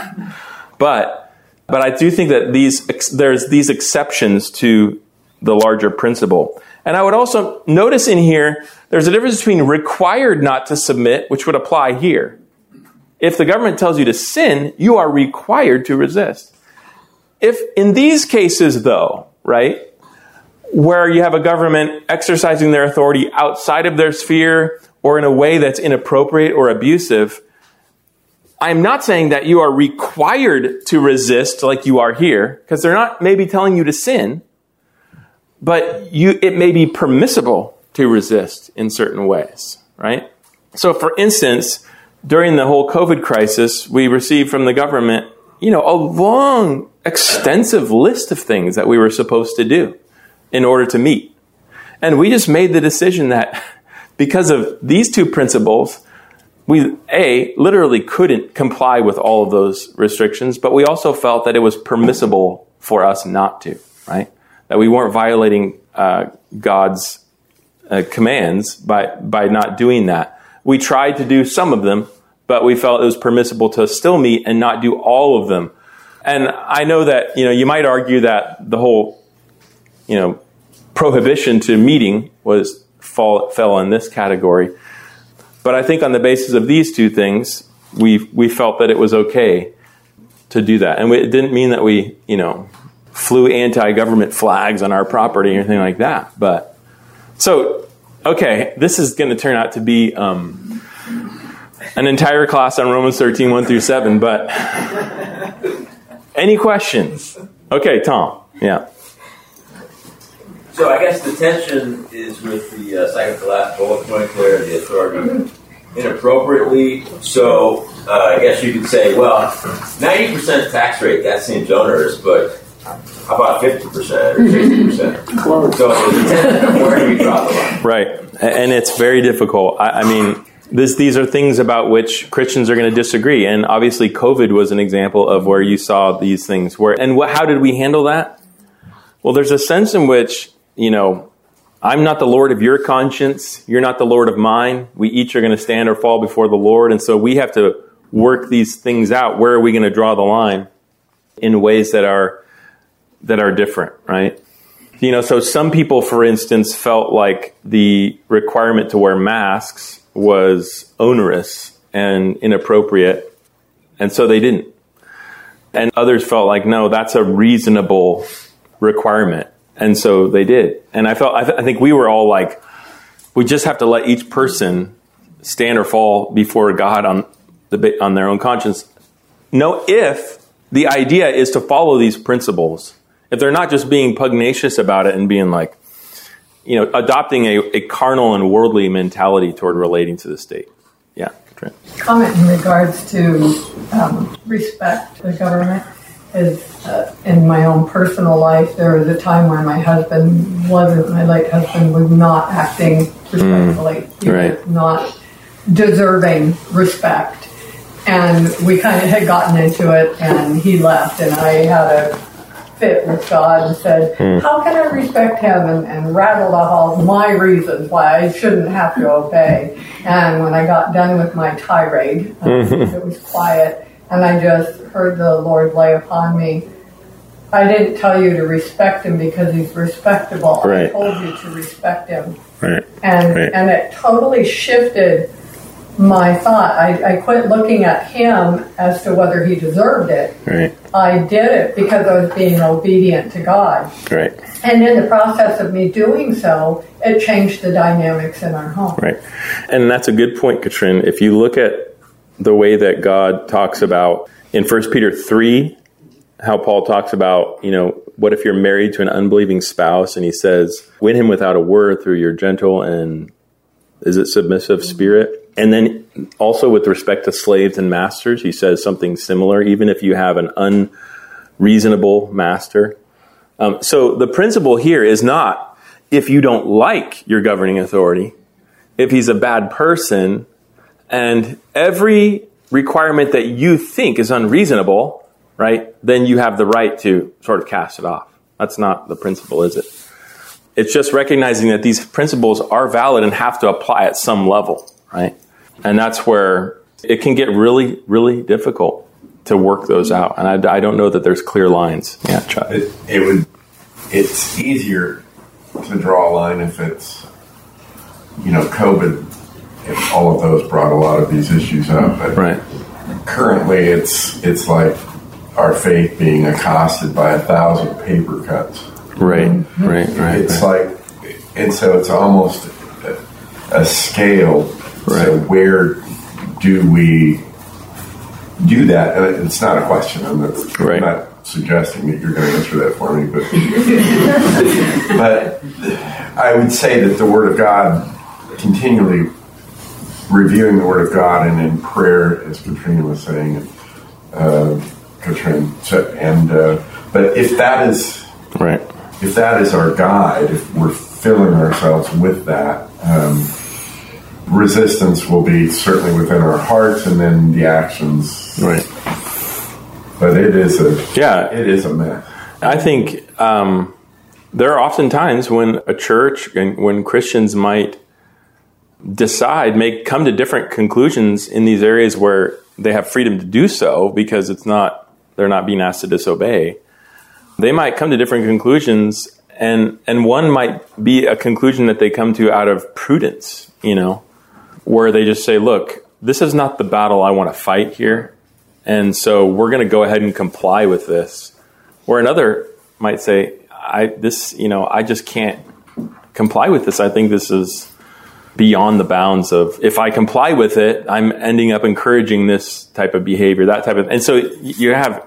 [SPEAKER 1] but but I do think that these there's these exceptions to the larger principle. And I would also notice in here, there's a difference between required not to submit, which would apply here. If the government tells you to sin, you are required to resist. If in these cases, though, right, where you have a government exercising their authority outside of their sphere or in a way that's inappropriate or abusive, I'm not saying that you are required to resist like you are here, because they're not maybe telling you to sin, but you it may be permissible to resist in certain ways, right? So, for instance, during the whole COVID crisis, we received from the government, you know, a long, extensive list of things that we were supposed to do in order to meet. And we just made the decision that because of these two principles, we, A, literally couldn't comply with all of those restrictions, but we also felt that it was permissible for us not to, right? That we weren't violating uh, God's uh, commands by, by not doing that. We tried to do some of them, but we felt it was permissible to still meet and not do all of them. And I know that, you know, you might argue that the whole, you know, prohibition to meeting was fall, fell in this category. But I think on the basis of these two things, we we felt that it was okay to do that. And we, it didn't mean that we, you know, flew anti-government flags on our property or anything like that. But so, okay, this is going to turn out to be um, an entire class on Romans thirteen, one through seven. But any questions? Okay, Tom. Yeah.
[SPEAKER 5] So I guess the tension is with the uh, second to last bullet point there, the authority inappropriately. So uh, I guess you could say, well, ninety percent tax rate, that seems onerous, but how about fifty percent or sixty percent? So there's a tension. Where do we draw the line?
[SPEAKER 1] Right. And it's very difficult. I, I mean, this, these are things about which Christians are going to disagree. And obviously COVID was an example of where you saw these things. Where And what, how did we handle that? Well, there's a sense in which, you know, I'm not the Lord of your conscience. You're not the Lord of mine. We each are going to stand or fall before the Lord. And so we have to work these things out. Where are we going to draw the line in ways that are that are different, right? You know, so some people, for instance, felt like the requirement to wear masks was onerous and inappropriate, and so they didn't. And others felt like, no, that's a reasonable requirement. And so they did. And I felt, I, th- I think we were all like, we just have to let each person stand or fall before God on the on their own conscience. No, if the idea is to follow these principles, if they're not just being pugnacious about it and being like, you know, adopting a, a carnal and worldly mentality toward relating to the state. Yeah. Trent.
[SPEAKER 3] Comment in regards to um, respect the government. Is uh, in my own personal life, there was a time where my husband wasn't, my late husband was not acting respectfully.
[SPEAKER 1] Mm,
[SPEAKER 3] he
[SPEAKER 1] right.
[SPEAKER 3] was not deserving respect. And we kind of had gotten into it, and he left, and I had a fit with God and said, mm. how can I respect him? And, and rattled off all my reasons why I shouldn't have to obey. And when I got done with my tirade, um, it was quiet. And I just heard the Lord lay upon me, I didn't tell you to respect him because he's respectable.
[SPEAKER 1] Right.
[SPEAKER 3] I told you to respect him.
[SPEAKER 1] Right.
[SPEAKER 3] And
[SPEAKER 1] right.
[SPEAKER 3] and it totally shifted my thought. I, I quit looking at him as to whether he deserved it.
[SPEAKER 1] Right.
[SPEAKER 3] I did it because I was being obedient to God.
[SPEAKER 1] Right.
[SPEAKER 3] And in the process of me doing so, it changed the dynamics in our home.
[SPEAKER 1] Right. And that's a good point, Katrin. If you look at the way that God talks about in First Peter three, how Paul talks about, you know, what if you're married to an unbelieving spouse, and he says, win him without a word through your gentle and, is it submissive spirit? And then also with respect to slaves and masters, he says something similar, even if you have an unreasonable master. Um, so the principle here is not if you don't like your governing authority, if he's a bad person, and every requirement that you think is unreasonable, right, then you have the right to sort of cast it off. That's not the principle, is it? It's just recognizing that these principles are valid and have to apply at some level, right? And that's where it can get really, really difficult to work those out. And I, I don't know that there's clear lines. Yeah, Chuck.
[SPEAKER 6] It, it would. It's easier to draw a line if it's, you know, COVID. If all of those brought a lot of these issues up, but
[SPEAKER 1] right.
[SPEAKER 6] currently it's it's like our faith being accosted by a thousand paper cuts.
[SPEAKER 1] Right, right, right.
[SPEAKER 6] It's
[SPEAKER 1] right.
[SPEAKER 6] like, and so it's almost a, a scale.
[SPEAKER 1] Right.
[SPEAKER 6] So where do we do that? And it's not a question. I'm not,
[SPEAKER 1] right.
[SPEAKER 6] I'm not suggesting that you're going to answer that for me, but but I would say that the Word of God, continually reviewing the Word of God and in prayer, as Katrina was saying, uh, Katrina, and uh, but if that is
[SPEAKER 1] right.
[SPEAKER 6] If that is our guide, if we're filling ourselves with that, um, resistance will be certainly within our hearts, and then the actions.
[SPEAKER 1] Right.
[SPEAKER 6] But it is a
[SPEAKER 1] yeah,
[SPEAKER 6] it is a mess.
[SPEAKER 1] I think um, there are often times when a church and when Christians might decide, may come to different conclusions in these areas where they have freedom to do so because it's not they're not being asked to disobey. They might come to different conclusions, and and one might be a conclusion that they come to out of prudence, you know, where they just say, look, this is not the battle I want to fight here, and so we're going to go ahead and comply with this. Or another might say, I this, you know, I just can't comply with this. I think this is beyond the bounds of, if I comply with it, I'm ending up encouraging this type of behavior, that type of, and so you have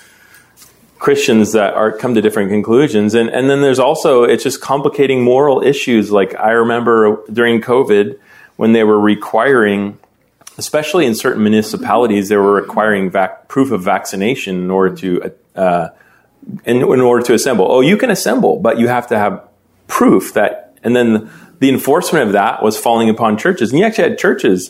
[SPEAKER 1] Christians that are come to different conclusions. And, and then there's also, it's just complicating moral issues. Like I remember during COVID when they were requiring, especially in certain municipalities, they were requiring vac- proof of vaccination in order to, uh, in, in order to assemble. Oh, you can assemble, but you have to have proof that, and then the enforcement of that was falling upon churches. And you actually had churches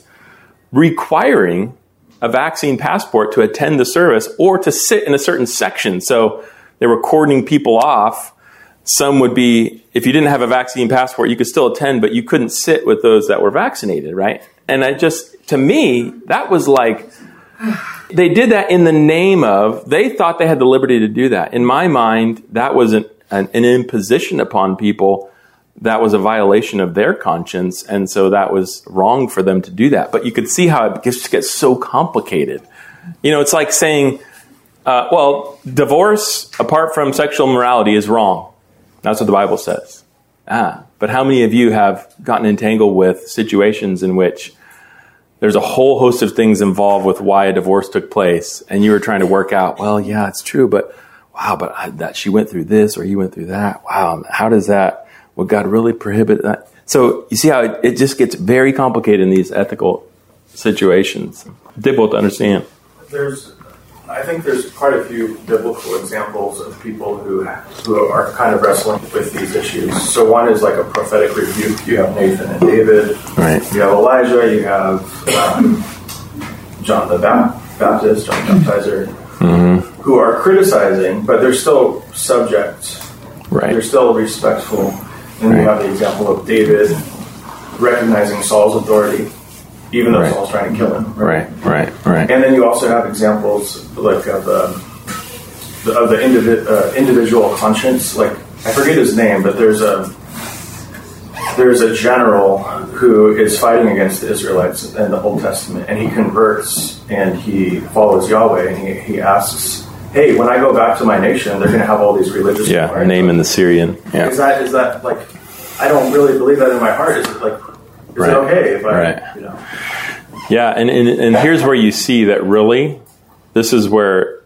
[SPEAKER 1] requiring a vaccine passport to attend the service or to sit in a certain section. So they were cordoning people off. Some would be, if you didn't have a vaccine passport, you could still attend, but you couldn't sit with those that were vaccinated, right? And I just, to me, that was like, they did that in the name of, they thought they had the liberty to do that. In my mind, that was an, an, an imposition upon people. That was a violation of their conscience, and so that was wrong for them to do that. But you could see how it just gets so complicated. You know, it's like saying, uh, well, divorce apart from sexual morality is wrong. That's what the Bible says. Ah, but how many of you have gotten entangled with situations in which there's a whole host of things involved with why a divorce took place, and you were trying to work out, well, yeah, it's true, but wow, but I, that she went through this or he went through that. Wow, how does that... Would God really prohibit that? So you see how it, it just gets very complicated in these ethical situations. Difficult to understand.
[SPEAKER 7] There's, I think there's quite a few biblical examples of people who who are kind of wrestling with these issues. So one is like a prophetic rebuke. You have Nathan and David.
[SPEAKER 1] Right.
[SPEAKER 7] You have Elijah. You have um, John the Baptist, John the Baptizer, mm-hmm. who are criticizing, but they're still subject.
[SPEAKER 1] Right.
[SPEAKER 7] They're still respectful. And right. you have the example of David recognizing Saul's authority, even though right. Saul's trying to kill him.
[SPEAKER 1] Right, right, right. right.
[SPEAKER 7] And then you also have examples like of um, the, of the indivi- uh, individual conscience. Like I forget his name, but there's a there's a general who is fighting against the Israelites in the Old Testament, and he converts and he follows Yahweh, and he, he asks, hey, when I go back to my nation, they're going to have all these religious...
[SPEAKER 1] Yeah, her name in the Syrian. Yeah.
[SPEAKER 7] Is that, is that, like, I don't really believe that in my heart. Is it, like, is
[SPEAKER 1] right.
[SPEAKER 7] it okay if I,
[SPEAKER 1] right.
[SPEAKER 7] you know...
[SPEAKER 1] Yeah, and, and, and here's where you see that really, this is where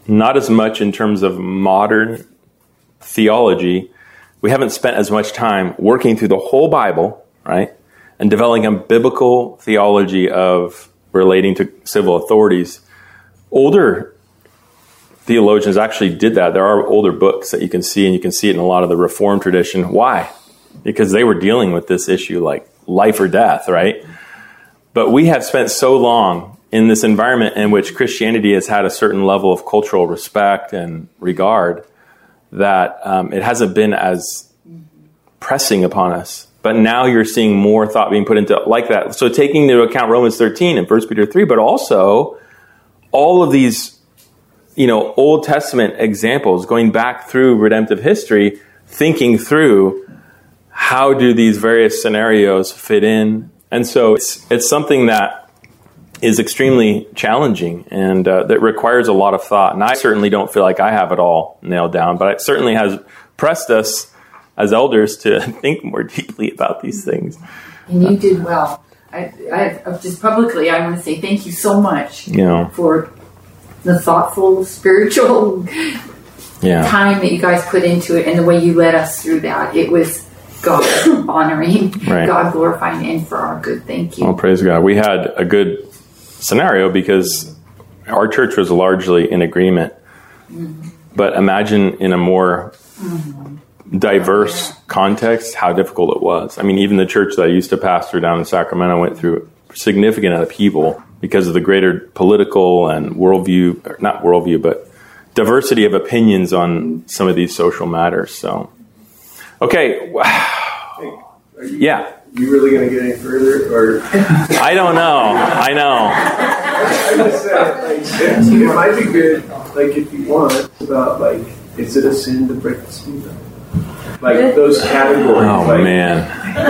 [SPEAKER 1] not as much in terms of modern theology. We haven't spent as much time working through the whole Bible, right, and developing a biblical theology of relating to civil authorities. Older theologians actually did that. There are older books that you can see, and you can see it in a lot of the Reformed tradition. Why? Because they were dealing with this issue like life or death, right? But we have spent so long in this environment in which Christianity has had a certain level of cultural respect and regard that um, it hasn't been as pressing upon us. But now you're seeing more thought being put into like that. So taking into account Romans thirteen and First Peter three, but also all of these, you know, Old Testament examples going back through redemptive history, thinking through how do these various scenarios fit in. And so it's, it's something that is extremely challenging and uh, that requires a lot of thought. And I certainly don't feel like I have it all nailed down, but it certainly has pressed us as elders to think more deeply about these things.
[SPEAKER 8] And you did well. I, I just publicly, I want to say thank you so much
[SPEAKER 1] you know,
[SPEAKER 8] for the thoughtful, spiritual
[SPEAKER 1] yeah.
[SPEAKER 8] time that you guys put into it and the way you led us through that. It was God honoring,
[SPEAKER 1] right.
[SPEAKER 8] God glorifying, and for our good. Thank you.
[SPEAKER 1] Well, praise God. We had a good scenario because our church was largely in agreement. Mm-hmm. But imagine in a more mm-hmm. diverse context how difficult it was. I mean, even the church that I used to pastor down in Sacramento went through significant upheaval because of the greater political and worldview, or not worldview, but diversity of opinions on some of these social matters. So, okay.
[SPEAKER 9] Hey, are you,
[SPEAKER 1] yeah.
[SPEAKER 9] You really going to get any further? Or
[SPEAKER 1] I don't know. I know.
[SPEAKER 9] I just said, like, it, it might be good, like, if you want, about, like, is it a sin to break the speed limit? Like, those categories.
[SPEAKER 1] Oh,
[SPEAKER 9] like,
[SPEAKER 1] man.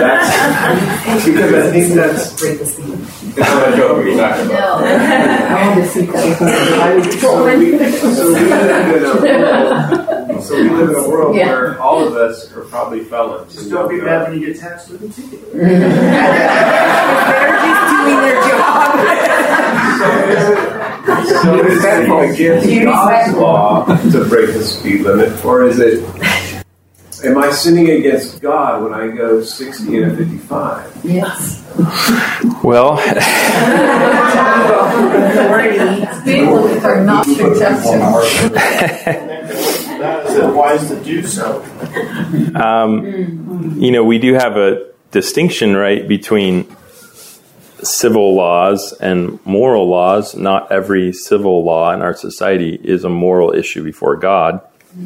[SPEAKER 9] That's, because I think that's...
[SPEAKER 8] break the speed.
[SPEAKER 9] It's not a joke we're talking about.
[SPEAKER 8] I want to see that.
[SPEAKER 9] So we, so we live in a world, so we live in a world
[SPEAKER 8] Yeah.
[SPEAKER 9] where all of us are probably felons.
[SPEAKER 10] Just don't be mad when you get taxed with a ticket.
[SPEAKER 8] They're just doing their job.
[SPEAKER 9] So is it against God's law to break the speed limit, or is it, am I sinning against God when I go sixty and a fifty-five?
[SPEAKER 8] Yes.
[SPEAKER 1] Well,
[SPEAKER 3] Speed limits are not suggestions.
[SPEAKER 10] Is it wise to do so?
[SPEAKER 1] um, you know, we do have a distinction, right, between civil laws and moral laws. Not every civil law in our society is a moral issue before God.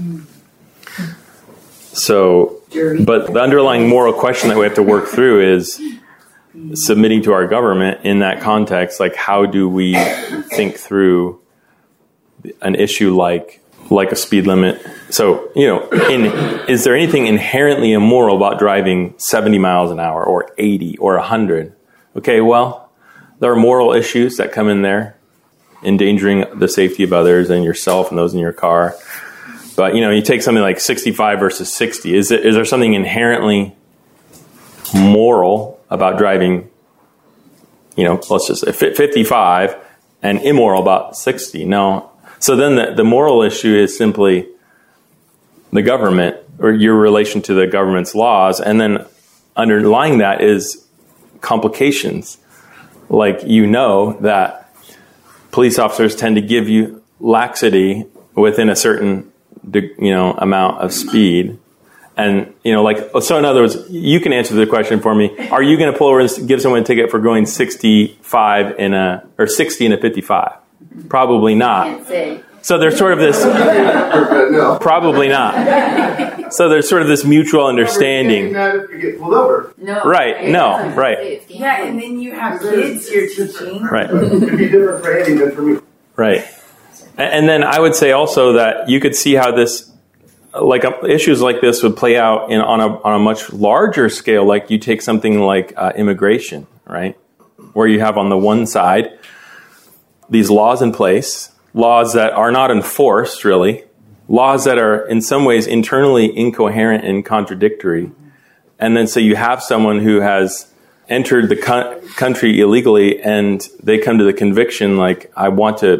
[SPEAKER 1] So, but the underlying moral question that we have to work through is submitting to our government in that context. Like, how do we think through an issue like like a speed limit? So, you know, in, is there anything inherently immoral about driving seventy miles an hour or eighty or one hundred? Okay, well, there are moral issues that come in there, endangering the safety of others and yourself and those in your car. But, you know, you take something like sixty-five versus sixty. Is it, is there something inherently moral about driving, you know, let's just say fifty-five and immoral about sixty? No. So then the, the moral issue is simply the government or your relation to the government's laws. And then underlying that is complications. Like, you know that police officers tend to give you laxity within a certain, you know, amount of speed. And, you know, like, so in other words, you can answer the question for me. Are you going to pull over and give someone a ticket for going sixty-five in a, or sixty in a fifty-five? Probably not. So there's sort of this, probably not. So there's sort of this mutual understanding.
[SPEAKER 10] If you get pulled over.
[SPEAKER 8] No.
[SPEAKER 1] Right, no, right.
[SPEAKER 8] Yeah, and then you have kids you're teaching.
[SPEAKER 1] Right.
[SPEAKER 10] It could be different for Andy than for me.
[SPEAKER 1] Right. And then I would say also that you could see how this, like uh, issues like this would play out in on a on a much larger scale. Like you take something like uh, immigration, right, where you have on the one side these laws in place, laws that are not enforced really, laws that are in some ways internally incoherent and contradictory, and then so you have someone who has entered the co- country illegally, and they come to the conviction like, I want to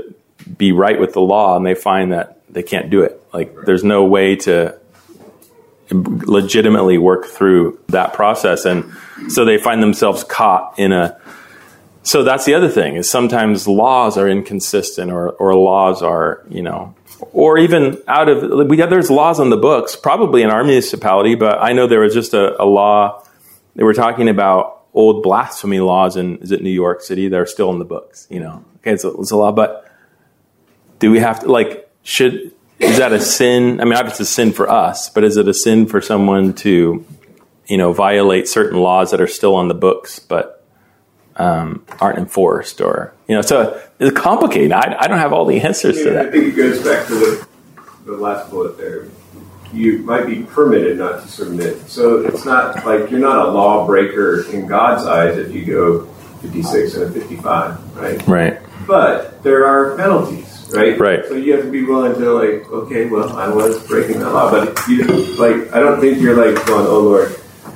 [SPEAKER 1] be right with the law, and they find that they can't do it. Like there's no way to legitimately work through that process, and so they find themselves caught in a. So that's the other thing is sometimes laws are inconsistent, or or laws are you know, or even out of we have, there's laws on the books probably in our municipality, but I know there was just a, a law. They were talking about old blasphemy laws in, is it New York City? They're still in the books, you know. Okay, it's a, it's a law, but do we have to, like, should, is that a sin? I mean, obviously it's a sin for us, but is it a sin for someone to, you know, violate certain laws that are still on the books, but um, aren't enforced? Or, you know, so it's complicated. I, I don't have all the answers
[SPEAKER 9] yeah,
[SPEAKER 1] to that.
[SPEAKER 9] I think it goes back to the, the last bullet there. You might be permitted not to submit. So it's not like you're not a lawbreaker in God's eyes if you go fifty-six and a fifty-five, right?
[SPEAKER 1] Right.
[SPEAKER 9] But there are penalties, right?
[SPEAKER 1] Right.
[SPEAKER 9] So you have to be willing to like, okay, well, I was breaking that law, but you like, I don't think you're like going, oh Lord,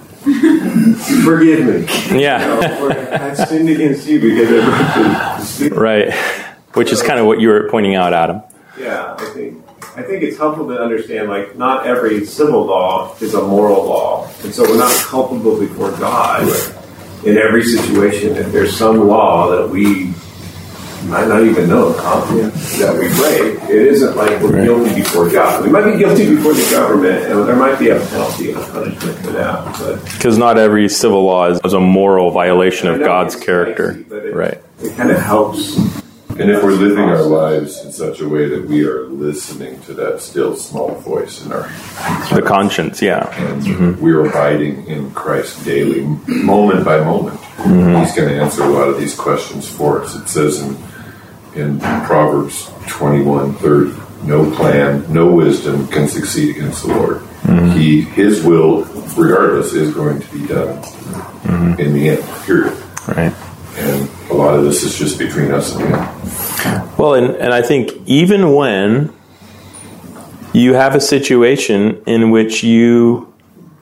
[SPEAKER 9] forgive me.
[SPEAKER 1] Yeah.
[SPEAKER 9] You know, or, I sinned against you because I broke the
[SPEAKER 1] right. Which is kind of what you were pointing out, Adam.
[SPEAKER 9] Yeah, I think. I think it's helpful to understand, like, not every civil law is a moral law. And so we're not culpable before God in every situation. If there's some law that we might not even know that we break, it isn't like we're guilty before God. We might be guilty before the government, and there might be a penalty and a punishment for that.
[SPEAKER 1] Because not every civil law is, is a moral violation of God's character.
[SPEAKER 9] Spicy, but it,
[SPEAKER 1] right.
[SPEAKER 9] It kind of helps.
[SPEAKER 4] And if we're living our lives in such a way that we are listening to that still small voice in our
[SPEAKER 1] the conscience, yeah,
[SPEAKER 4] and mm-hmm. we are abiding in Christ daily, moment by moment, mm-hmm. He's going to answer a lot of these questions for us. It says in in Proverbs twenty-one thirty, no plan, no wisdom can succeed against the Lord. Mm-hmm. He, His will, regardless, is going to be done mm-hmm. in the end. Period.
[SPEAKER 1] Right.
[SPEAKER 4] And a lot of this is just between us and Him.
[SPEAKER 1] Well, and, and I think even when you have a situation in which you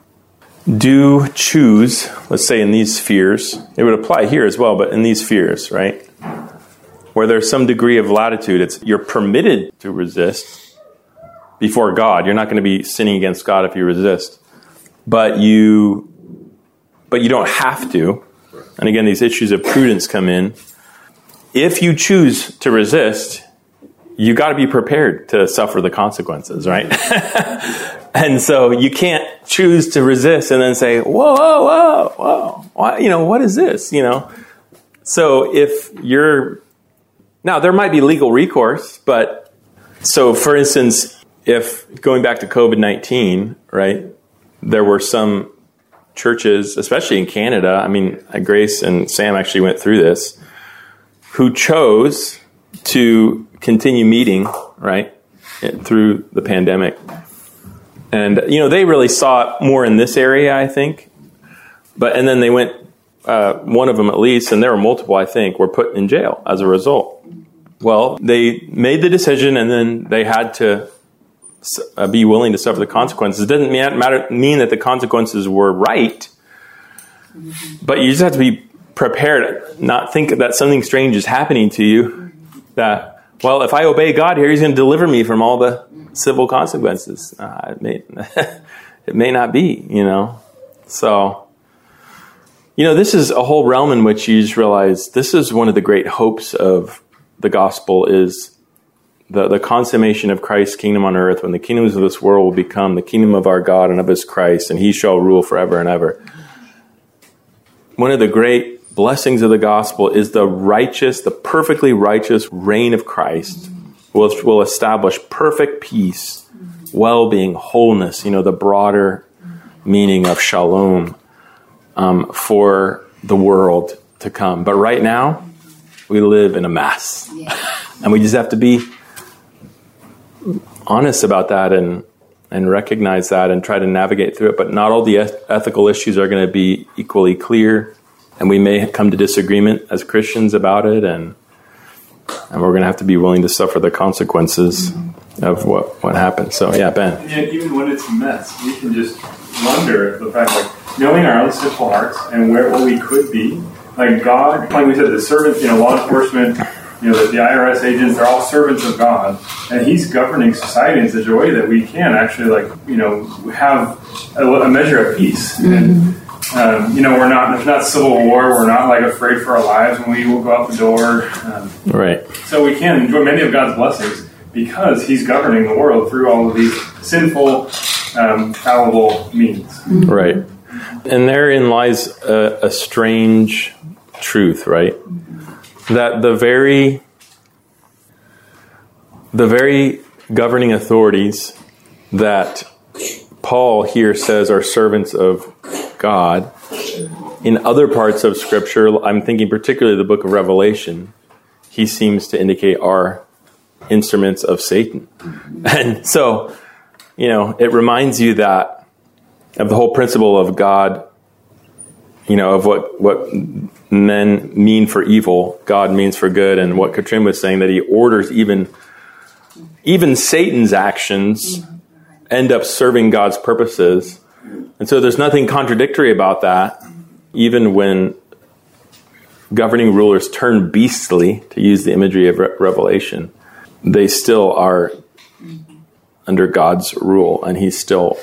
[SPEAKER 1] do choose, let's say in these spheres, it would apply here as well, but in these spheres, right, where there's some degree of latitude, it's you're permitted to resist before God. You're not going to be sinning against God if you resist, but you, but you don't have to. And again, these issues of prudence come in. If you choose to resist, you got to be prepared to suffer the consequences, right? And so you can't choose to resist and then say, whoa, whoa, whoa, whoa, why, you know, what is this, you know? So if you're, now there might be legal recourse, but so for instance, if going back to covid nineteen, right, there were some churches, especially in Canada, I mean, Grace and Sam actually went through this, who chose to continue meeting, right, through the pandemic. And, you know, they really saw it more in this area, I think. But, and then they went, uh, one of them at least, and there were multiple, I think, were put in jail as a result. Well, they made the decision, and then they had to Uh, be willing to suffer the consequences. It doesn't matter, mean that the consequences were right, but you just have to be prepared, not think that something strange is happening to you, that, well, if I obey God here, He's going to deliver me from all the civil consequences. Uh, it may, it may not be, you know. So, you know, this is a whole realm in which you just realize this is one of the great hopes of the gospel is The, the consummation of Christ's kingdom on earth, when the kingdoms of this world will become the kingdom of our God and of His Christ, and He shall rule forever and ever. One of the great blessings of the gospel is the righteous, the perfectly righteous reign of Christ will, will establish perfect peace, well-being, wholeness, you know, the broader meaning of shalom um, for the world to come. But right now, we live in a mess. Yeah. And we just have to be honest about that and and recognize that and try to navigate through it. But not all the eth- ethical issues are going to be equally clear, and we may come to disagreement as Christians about it, and and we're going to have to be willing to suffer the consequences mm-hmm. of what, what happened. So, yeah, Ben.
[SPEAKER 11] And yet, even when it's a mess, we can just wonder the fact, like, knowing our own sinful hearts and where what we could be, like God, like we said, the servants, you know, law enforcement, you know, the, the I R S agents, they're all servants of God, and He's governing society in such a way that we can actually, like, you know, have a, a measure of peace. Mm-hmm. And, um, you know, we're not, there's not civil war, we're not, like, afraid for our lives when we will go out the door. Um,
[SPEAKER 1] right.
[SPEAKER 11] So we can enjoy many of God's blessings because He's governing the world through all of these sinful, um, fallible means.
[SPEAKER 1] Mm-hmm. Right. And therein lies a, a strange truth, right? That the very the very governing authorities that Paul here says are servants of God, in other parts of Scripture, I'm thinking particularly the book of Revelation, he seems to indicate are instruments of Satan. And so, you know, it reminds you that of the whole principle of God, you know, of what, what men mean for evil, God means for good, and what Katrin was saying, that He orders even, even Satan's actions end up serving God's purposes. And so there's nothing contradictory about that, even when governing rulers turn beastly, to use the imagery of Re- Revelation, they still are under God's rule, and He's still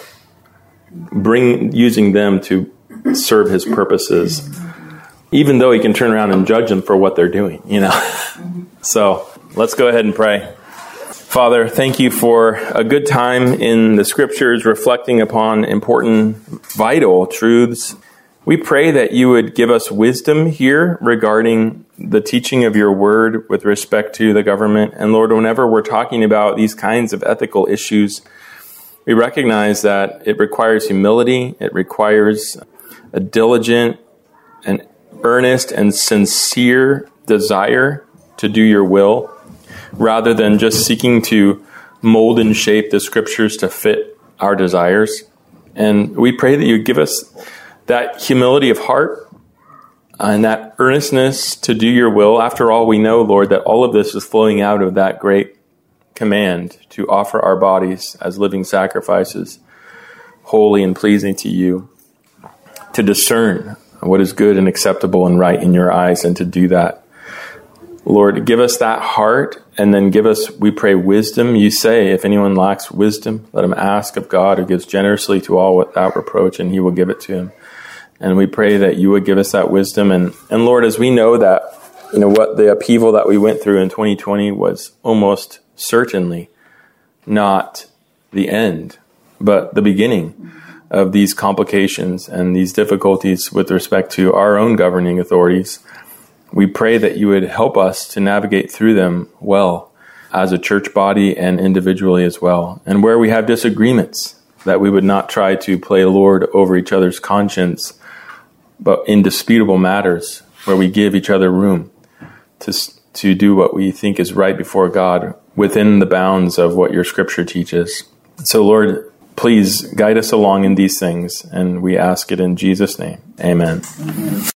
[SPEAKER 1] bring using them to serve His purposes, even though He can turn around and judge them for what they're doing, you know. So let's go ahead and pray. Father, thank You for a good time in the Scriptures, reflecting upon important, vital truths. We pray that You would give us wisdom here regarding the teaching of Your word with respect to the government. And Lord, whenever we're talking about these kinds of ethical issues, we recognize that it requires humility, it requires a diligent and earnest and sincere desire to do Your will, rather than just seeking to mold and shape the Scriptures to fit our desires. And we pray that You give us that humility of heart and that earnestness to do Your will. After all, we know, Lord, that all of this is flowing out of that great command to offer our bodies as living sacrifices, holy and pleasing to You, to discern what is good and acceptable and right in Your eyes, and to do that. Lord, give us that heart, and then give us, we pray, wisdom. You say, if anyone lacks wisdom, let him ask of God, who gives generously to all without reproach, and He will give it to him. And we pray that You would give us that wisdom. And, and Lord, as we know that, you know, what the upheaval that we went through in twenty twenty was almost certainly not the end, but the beginning of these complications and these difficulties with respect to our own governing authorities. We pray that You would help us to navigate through them well as a church body and individually as well. And where we have disagreements, that we would not try to play Lord over each other's conscience, but in disputable matters where we give each other room to to do what we think is right before God within the bounds of what Your Scripture teaches. So, Lord, please guide us along in these things, and we ask it in Jesus' name. Amen. Amen.